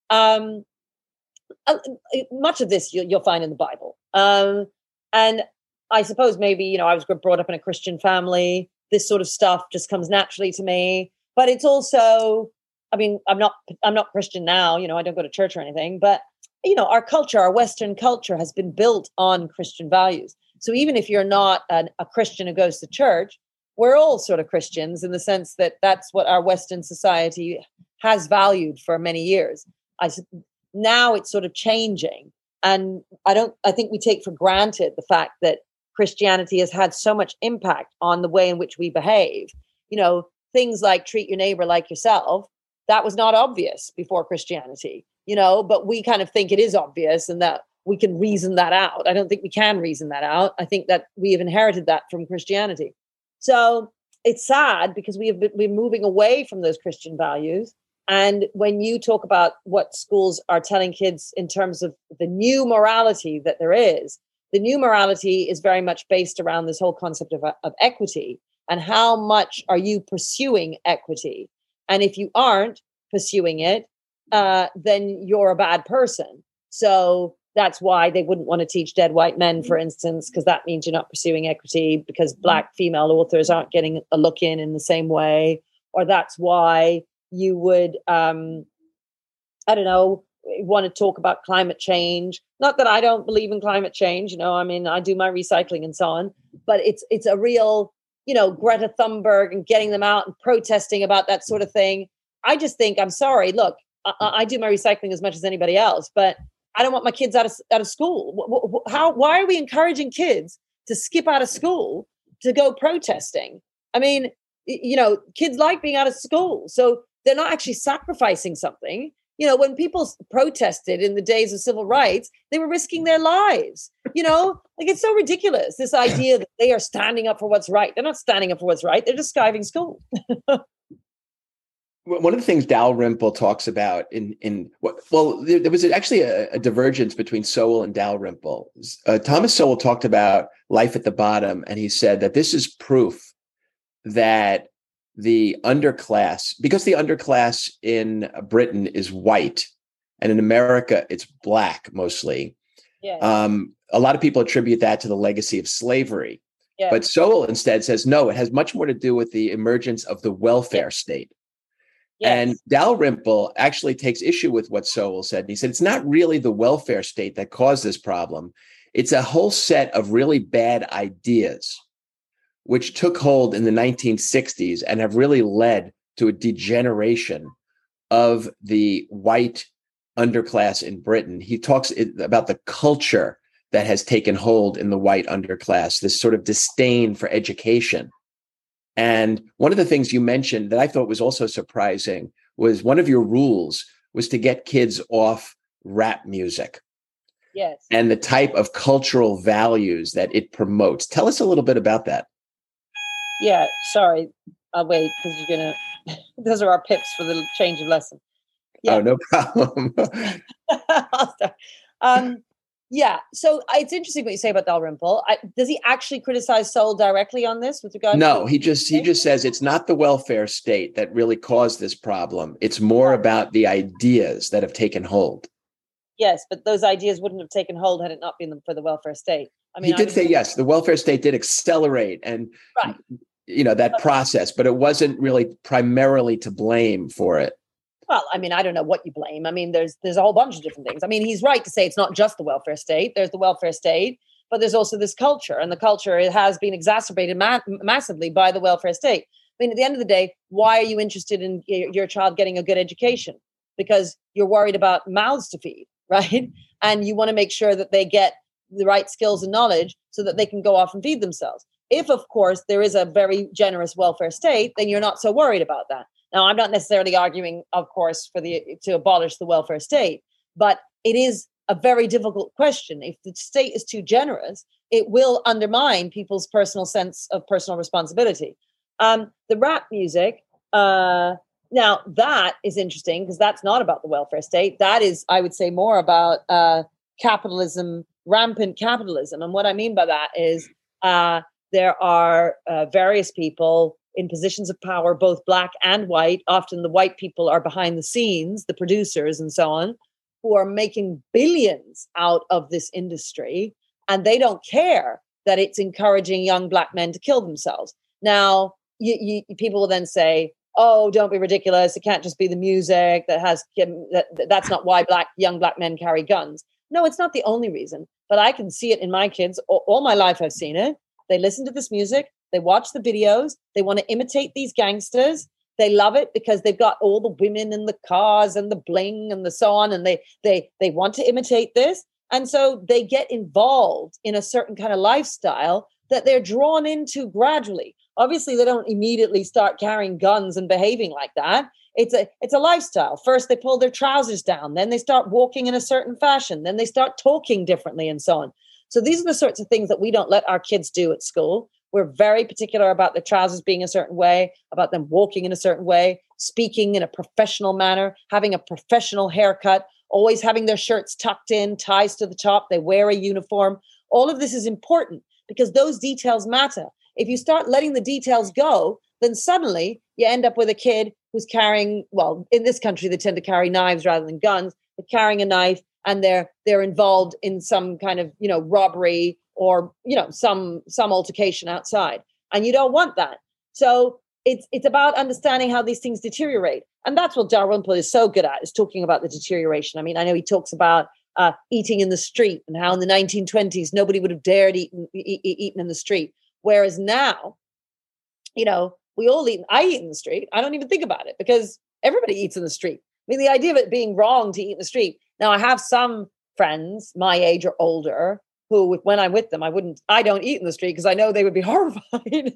Speaker 12: Um, uh, much of this you, you'll find in the Bible. Um, and I suppose maybe, you know, I was brought up in a Christian family. This sort of stuff just comes naturally to me. But it's also, I mean, I'm not, I'm not Christian now, you know, I don't go to church or anything, but, you know, our culture, our Western culture has been built on Christian values. So even if you're not an, a Christian who goes to church, we're all sort of Christians in the sense that that's what our Western society has valued for many years. I, now it's sort of changing. And I don't, I think we take for granted the fact that Christianity has had so much impact on the way in which we behave. You know, things like treat your neighbor like yourself, that was not obvious before Christianity, you know, but we kind of think it is obvious and that we can reason that out. I don't think we can reason that out. I think that we have inherited that from Christianity. So it's sad because we have been, we're moving away from those Christian values. And when you talk about what schools are telling kids in terms of the new morality that there is, the new morality is very much based around this whole concept of, of equity and how much are you pursuing equity? And if you aren't pursuing it, uh, then you're a bad person. So that's why they wouldn't want to teach dead white men, for instance, because that means you're not pursuing equity because Black female authors aren't getting a look in in the same way. Or that's why you would, um, I don't know, want to talk about climate change. Not that I don't believe in climate change, you know, I mean, I do my recycling and so on, but it's it's a real, you know, Greta Thunberg and getting them out and protesting about that sort of thing. I just think, I'm sorry, look, I, I do my recycling as much as anybody else, but I don't want my kids out of out of school. How? Why are we encouraging kids to skip out of school to go protesting? I mean, you know, kids like being out of school, so they're not actually sacrificing something. You know, when people protested in the days of civil rights, they were risking their lives. You know, like it's so ridiculous, this idea that they are standing up for what's right. They're not standing up for what's right. They're just skiving school.
Speaker 1: One of the things Dalrymple talks about in, in well, there, there was actually a, a divergence between Sowell and Dalrymple. Uh, Thomas Sowell talked about life at the bottom, and he said that this is proof that the underclass, because the underclass in Britain is white and in America it's Black mostly. Yeah. Um, a lot of people attribute that to the legacy of slavery. Yeah. But Sowell instead says, no, it has much more to do with the emergence of the welfare yeah. state. Yes. And Dalrymple actually takes issue with what Sowell said. And he said, it's not really the welfare state that caused this problem. It's a whole set of really bad ideas which took hold in the nineteen sixties and have really led to a degeneration of the white underclass in Britain. He talks about the culture that has taken hold in the white underclass, this sort of disdain for education. And one of the things you mentioned that I thought was also surprising was one of your rules was to get kids off rap music.
Speaker 12: Yes.
Speaker 1: And the type of cultural values that it promotes. Tell us a little bit about that.
Speaker 12: Yeah, sorry. I'll wait because you're going to, those are our pips for the change of lesson. Yeah.
Speaker 1: Oh, no problem.
Speaker 12: I'll start. Um, Yeah. So it's interesting what you say about Dalrymple. I, does he actually criticize Sowell directly on this with regard
Speaker 1: no,
Speaker 12: to-
Speaker 1: he just he just says it's not the welfare state that really caused this problem. It's more about the ideas that have taken hold.
Speaker 12: Yes, but those ideas wouldn't have taken hold had it not been for the welfare state. I mean,
Speaker 1: he did
Speaker 12: I
Speaker 1: say, yes, the welfare state did accelerate and,
Speaker 12: right.
Speaker 1: you know, that okay. process, but it wasn't really primarily to blame for it.
Speaker 12: Well, I mean, I don't know what you blame. I mean, there's there's a whole bunch of different things. I mean, he's right to say it's not just the welfare state. There's the welfare state, but there's also this culture, and the culture it has been exacerbated ma- massively by the welfare state. I mean, at the end of the day, why are you interested in your, your child getting a good education? Because you're worried about mouths to feed, right? And you want to make sure that they get the right skills and knowledge so that they can go off and feed themselves. If, of course, there is a very generous welfare state, then you're not so worried about that. Now, I'm not necessarily arguing, of course, for the to abolish the welfare state, but it is a very difficult question. If the state is too generous, it will undermine people's personal sense of personal responsibility. Um, the rap music, uh, now that is interesting because that's not about the welfare state. That is, I would say, more about uh, capitalism, rampant capitalism. And what I mean by that is uh, there are uh, various people in positions of power, both black and white. Often the white people are behind the scenes, the producers and so on, who are making billions out of this industry. And they don't care that it's encouraging young black men to kill themselves. Now, you, you, people will then say, oh, don't be ridiculous. It can't just be the music that has, that, that's not why black young black men carry guns. No, it's not the only reason, but I can see it in my kids. All, all my life I've seen it. They listen to this music. They watch the videos. They want to imitate these gangsters. They love it because they've got all the women and the cars and the bling and the so on. And they, they, they want to imitate this. And so they get involved in a certain kind of lifestyle that they're drawn into gradually. Obviously, they don't immediately start carrying guns and behaving like that. It's a it's a lifestyle. First, they pull their trousers down. Then they start walking in a certain fashion. Then they start talking differently and so on. So these are the sorts of things that we don't let our kids do at school. We're very particular about the trousers being a certain way, about them walking in a certain way, speaking in a professional manner, having a professional haircut, always having their shirts tucked in, ties to the top. They wear a uniform. All of this is important because those details matter. If you start letting the details go, then suddenly you end up with a kid who's carrying, well, in this country, they tend to carry knives rather than guns, but carrying a knife, and they're they're involved in some kind of, you know, robbery or, you know, some some altercation outside. And you don't want that. So it's it's about understanding how these things deteriorate. And that's what Dalrymple is so good at, is talking about the deterioration. I mean, I know he talks about uh, eating in the street and how in the nineteen twenties, nobody would have dared eat, eat, eat, eaten in the street. Whereas now, you know, we all eat, I eat in the street. I don't even think about it because everybody eats in the street. I mean, the idea of it being wrong to eat in the street. Now, I have some friends my age or older who, when I'm with them, I wouldn't, I don't eat in the street because I know they would be horrified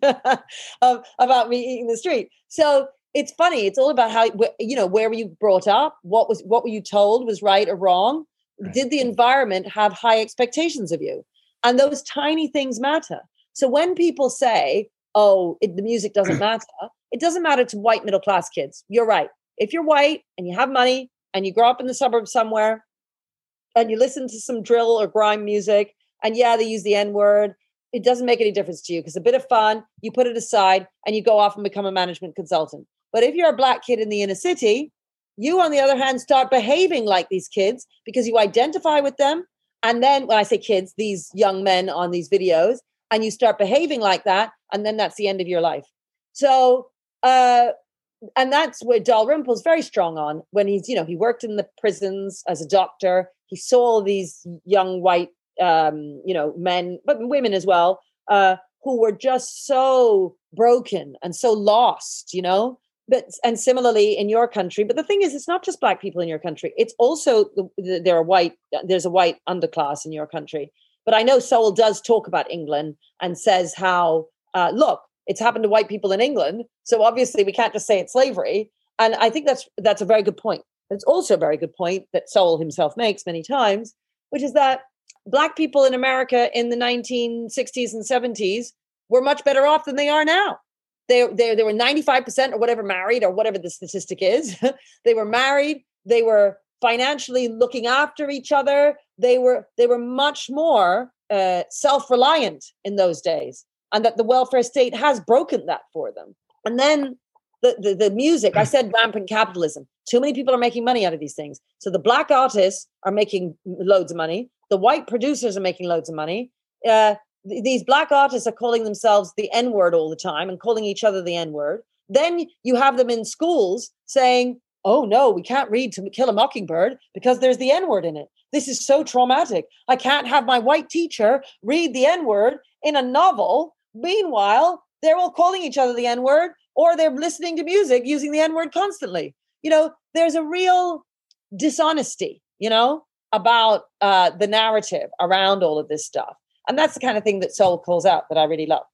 Speaker 12: um, about me eating in the street. So it's funny. It's all about how, you know, where were you brought up? What was, what were you told was right or wrong? Right. Did the environment have high expectations of you? And those tiny things matter. So when people say, oh, it, the music doesn't matter, it doesn't matter to white middle class kids. You're right. If you're white and you have money and you grow up in the suburbs somewhere and you listen to some drill or grime music, and yeah, they use the N word, it doesn't make any difference to you because a bit of fun, you put it aside and you go off and become a management consultant. But if you're a black kid in the inner city, you, on the other hand, start behaving like these kids because you identify with them. And then when I say kids, these young men on these videos, and you start behaving like that, and then that's the end of your life. So, uh, and that's where Dalrymple's very strong on when he's, you know, he worked in the prisons as a doctor. He saw these young white, um, you know, men, but women as well, uh, who were just so broken and so lost, you know. But and similarly in your country. But the thing is, it's not just black people in your country. It's also the, the, there are white. There's a white underclass in your country. But I know Sowell does talk about England and says how, uh, look, it's happened to white people in England. So obviously we can't just say it's slavery. And I think that's that's a very good point. It's also a very good point that Sowell himself makes many times, which is that black people in America in the nineteen sixties and seventies were much better off than they are now. They, they, they were ninety-five percent or whatever married, or whatever the statistic is. They were married. They were financially looking after each other. They were they were much more uh, self-reliant in those days, and that the welfare state has broken that for them. And then the, the, the music, I said rampant capitalism. Too many people are making money out of these things. So the black artists are making loads of money. The white producers are making loads of money. Uh, th- these black artists are calling themselves the N-word all the time and calling each other the N-word. Then you have them in schools saying, oh, no, we can't read To Kill a Mockingbird because there's the N-word in it. This is so traumatic. I can't have my white teacher read the N-word in a novel. Meanwhile, they're all calling each other the N-word, or they're listening to music using the N-word constantly. You know, there's a real dishonesty, you know, about uh, the narrative around all of this stuff. And that's the kind of thing that Sowell calls out that I really love.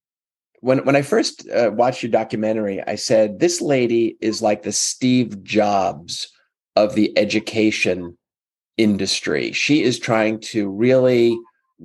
Speaker 1: When when I first uh, watched your documentary, I said, this lady is like the Steve Jobs of the education industry. She is trying to really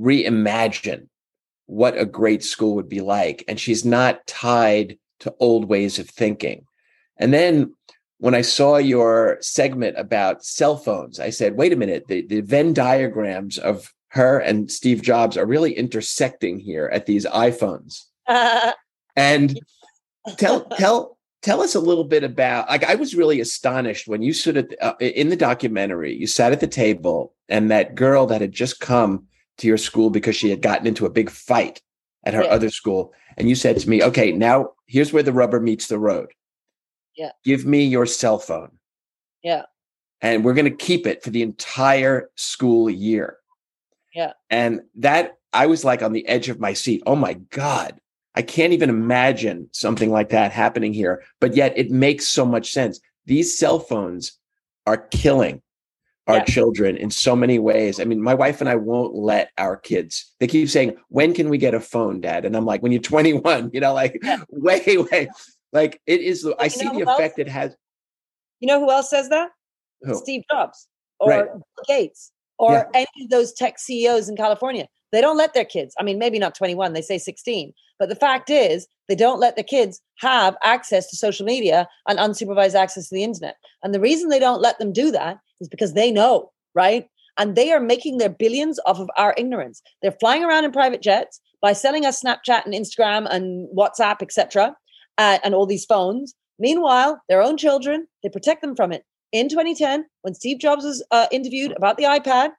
Speaker 1: reimagine what a great school would be like. And she's not tied to old ways of thinking. And then when I saw your segment about cell phones, I said, wait a minute, the, the Venn diagrams of her and Steve Jobs are really intersecting here at these iPhones. Uh, and tell tell tell us a little bit about. Like, I was really astonished when you stood at the, uh, in the documentary. You sat at the table, and that girl that had just come to your school because she had gotten into a big fight at her
Speaker 12: Yeah.
Speaker 1: other school, and you said to me, "Okay, now here's where the rubber meets the road.
Speaker 12: Yeah.
Speaker 1: Give me your cell phone,
Speaker 12: Yeah.
Speaker 1: and we're going to keep it for the entire school year."
Speaker 12: Yeah.
Speaker 1: And that, I was like on the edge of my seat. Oh my God. I can't even imagine something like that happening here, but yet it makes so much sense. These cell phones are killing our
Speaker 12: Yeah.
Speaker 1: children in so many ways. I mean, my wife and I won't let our kids, they keep saying, "When can we get a phone, Dad?" And I'm like, when you're twenty-one, you know, like
Speaker 12: Yeah.
Speaker 1: way, way, like it is, I
Speaker 12: you
Speaker 1: see
Speaker 12: know
Speaker 1: the
Speaker 12: who
Speaker 1: effect
Speaker 12: else?
Speaker 1: it has.
Speaker 12: You know who else says that?
Speaker 1: Who?
Speaker 12: Steve Jobs or
Speaker 1: Right.
Speaker 12: Bill Gates or
Speaker 1: Yeah.
Speaker 12: any of those tech C E Os in California. They don't let their kids, I mean, maybe not twenty-one, they say sixteen. But the fact is, they don't let their kids have access to social media and unsupervised access to the internet. And the reason they don't let them do that is because they know, right? And they are making their billions off of our ignorance. They're flying around in private jets by selling us Snapchat and Instagram and WhatsApp, et cetera, uh, and all these phones. Meanwhile, their own children, they protect them from it. In twenty ten, when Steve Jobs was uh, interviewed about the iPad,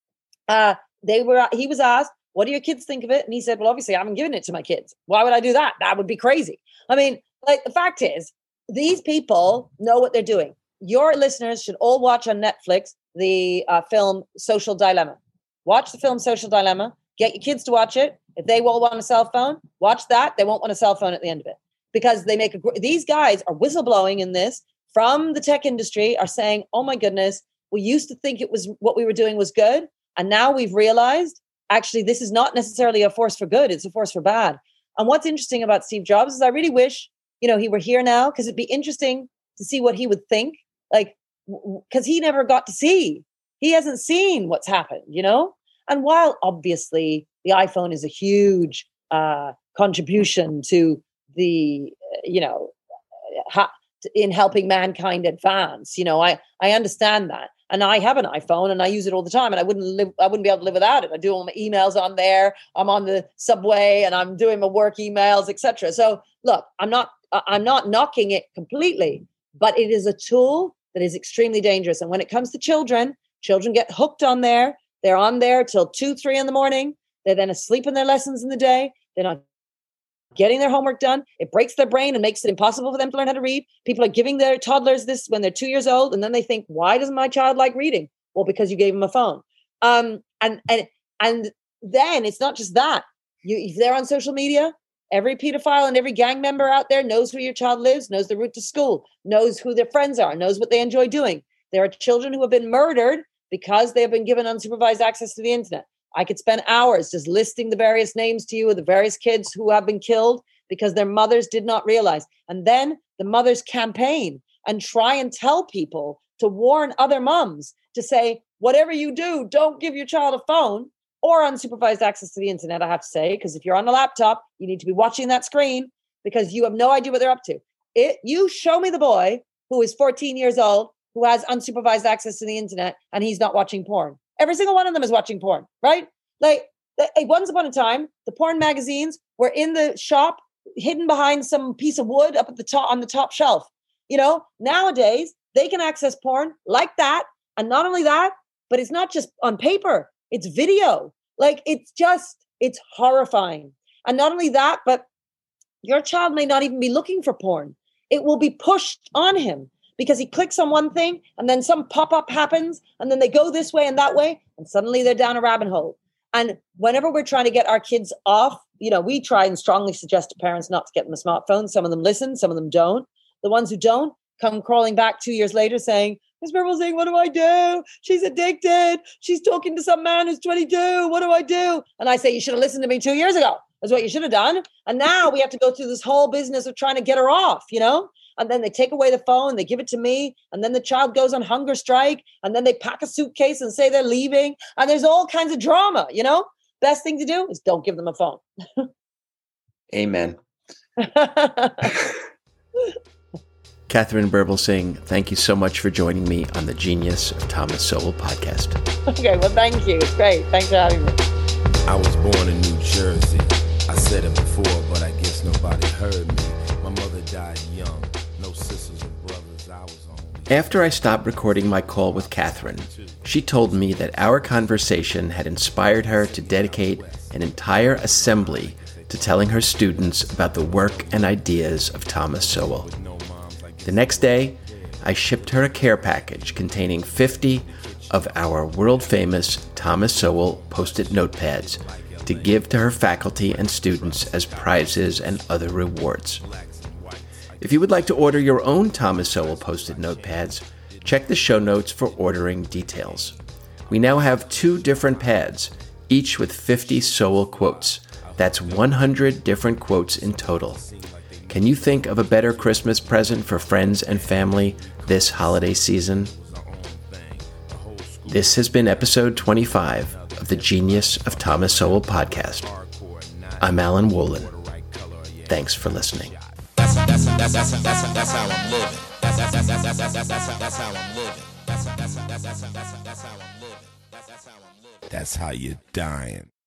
Speaker 12: uh, they were he was asked, "What do your kids think of it?" And he said, "Well, obviously, I haven't given it to my kids. Why would I do that? That would be crazy." I mean, like, the fact is, these people know what they're doing. Your listeners should all watch on Netflix the uh, film Social Dilemma. Watch the film Social Dilemma. Get your kids to watch it. If they will want a cell phone, watch that. They won't want a cell phone at the end of it, because they make a. Gr- these guys are whistleblowing in this from the tech industry, are saying, "Oh my goodness, we used to think it was what we were doing was good, and now we've realized actually this is not necessarily a force for good; it's a force for bad." And what's interesting about Steve Jobs is I really wish, you know, he were here now, because it'd be interesting to see what he would think, like, because he never got to see. He hasn't seen what's happened, you know. And while obviously the iPhone is a huge uh, contribution to the, uh, you know, ha- in helping mankind advance, you know, I I understand that, and I have an iPhone and I use it all the time, and I wouldn't live, I wouldn't be able to live without it. I do all my emails on there. I'm on the subway and I'm doing my work emails, et cetera. So look, I'm not I'm not knocking it completely, but it is a tool that is extremely dangerous. And when it comes to children, children get hooked on there. They're on there till two, three in the morning. They're then asleep in their lessons in the day. They're not getting their homework done. It breaks their brain and makes it impossible for them to learn how to read. People are giving their toddlers this when they're two years old, and then they think, "Why doesn't my child like reading?" Well, because you gave him a phone. Um, and and and then it's not just that. You, if they're on social media, every pedophile and every gang member out there knows where your child lives, knows the route to school, knows who their friends are, knows what they enjoy doing. There are children who have been murdered because they have been given unsupervised access to the internet. I could spend hours just listing the various names to you of the various kids who have been killed because their mothers did not realize. And then the mothers campaign and try and tell people to warn other moms to say, whatever you do, don't give your child a phone or unsupervised access to the internet, I have to say, because if you're on a laptop, you need to be watching that screen because you have no idea what they're up to. It, you show me the boy who is fourteen years old, who has unsupervised access to the internet, and he's not watching porn. Every single one of them is watching porn, right? Like, like once upon a time, the porn magazines were in the shop, hidden behind some piece of wood up at the top on the top shelf. You know, nowadays they can access porn like that, and not only that, but it's not just on paper; it's video. Like, it's just, it's horrifying. And not only that, but your child may not even be looking for porn; it will be pushed on him, because he clicks on one thing and then some pop-up happens and then they go this way and that way and suddenly they're down a rabbit hole. And whenever we're trying to get our kids off, you know, we try and strongly suggest to parents not to get them a smartphone. Some of them listen, some of them don't. The ones who don't come crawling back two years later saying, Miz Berbel saying, what do I do? She's addicted. She's talking to some man who's twenty-two. What do I do? And I say, you should have listened to me two years ago. That's what you should have done. And now we have to go through this whole business of trying to get her off, you know? And then they take away the phone, they give it to me, and then the child goes on hunger strike, and then they pack a suitcase and say they're leaving, and there's all kinds of drama, you know? Best thing to do is don't give them a phone.
Speaker 1: Amen. Catherine Berbel-Singh, thank you so much for joining me on the Genius of Thomas Sowell podcast.
Speaker 12: Okay, well, thank you. It's great. Thanks for having me.
Speaker 2: I was born in New Jersey. I said it before, but I guess nobody heard me. My mother
Speaker 1: After I stopped recording my call with Catherine, she told me that our conversation had inspired her to dedicate an entire assembly to telling her students about the work and ideas of Thomas Sowell. The next day, I shipped her a care package containing fifty of our world-famous Thomas Sowell Post-it notepads to give to her faculty and students as prizes and other rewards. If you would like to order your own Thomas Sowell Post-it notepads, check the show notes for ordering details. We now have two different pads, each with fifty Sowell quotes. That's one hundred different quotes in total. Can you think of a better Christmas present for friends and family this holiday season? This has been episode twenty-five of the Genius of Thomas Sowell podcast. I'm Alan Wolin. Thanks for listening.
Speaker 2: That's, that's, that's, that's, that's, that's how I'm living. That's, that's, that's, that's, that's, that's, that's, that's how I'm living. That's, that's, that's, that's, that's, that's how I'm living. That's, that's how I'm living. That's how you're dying.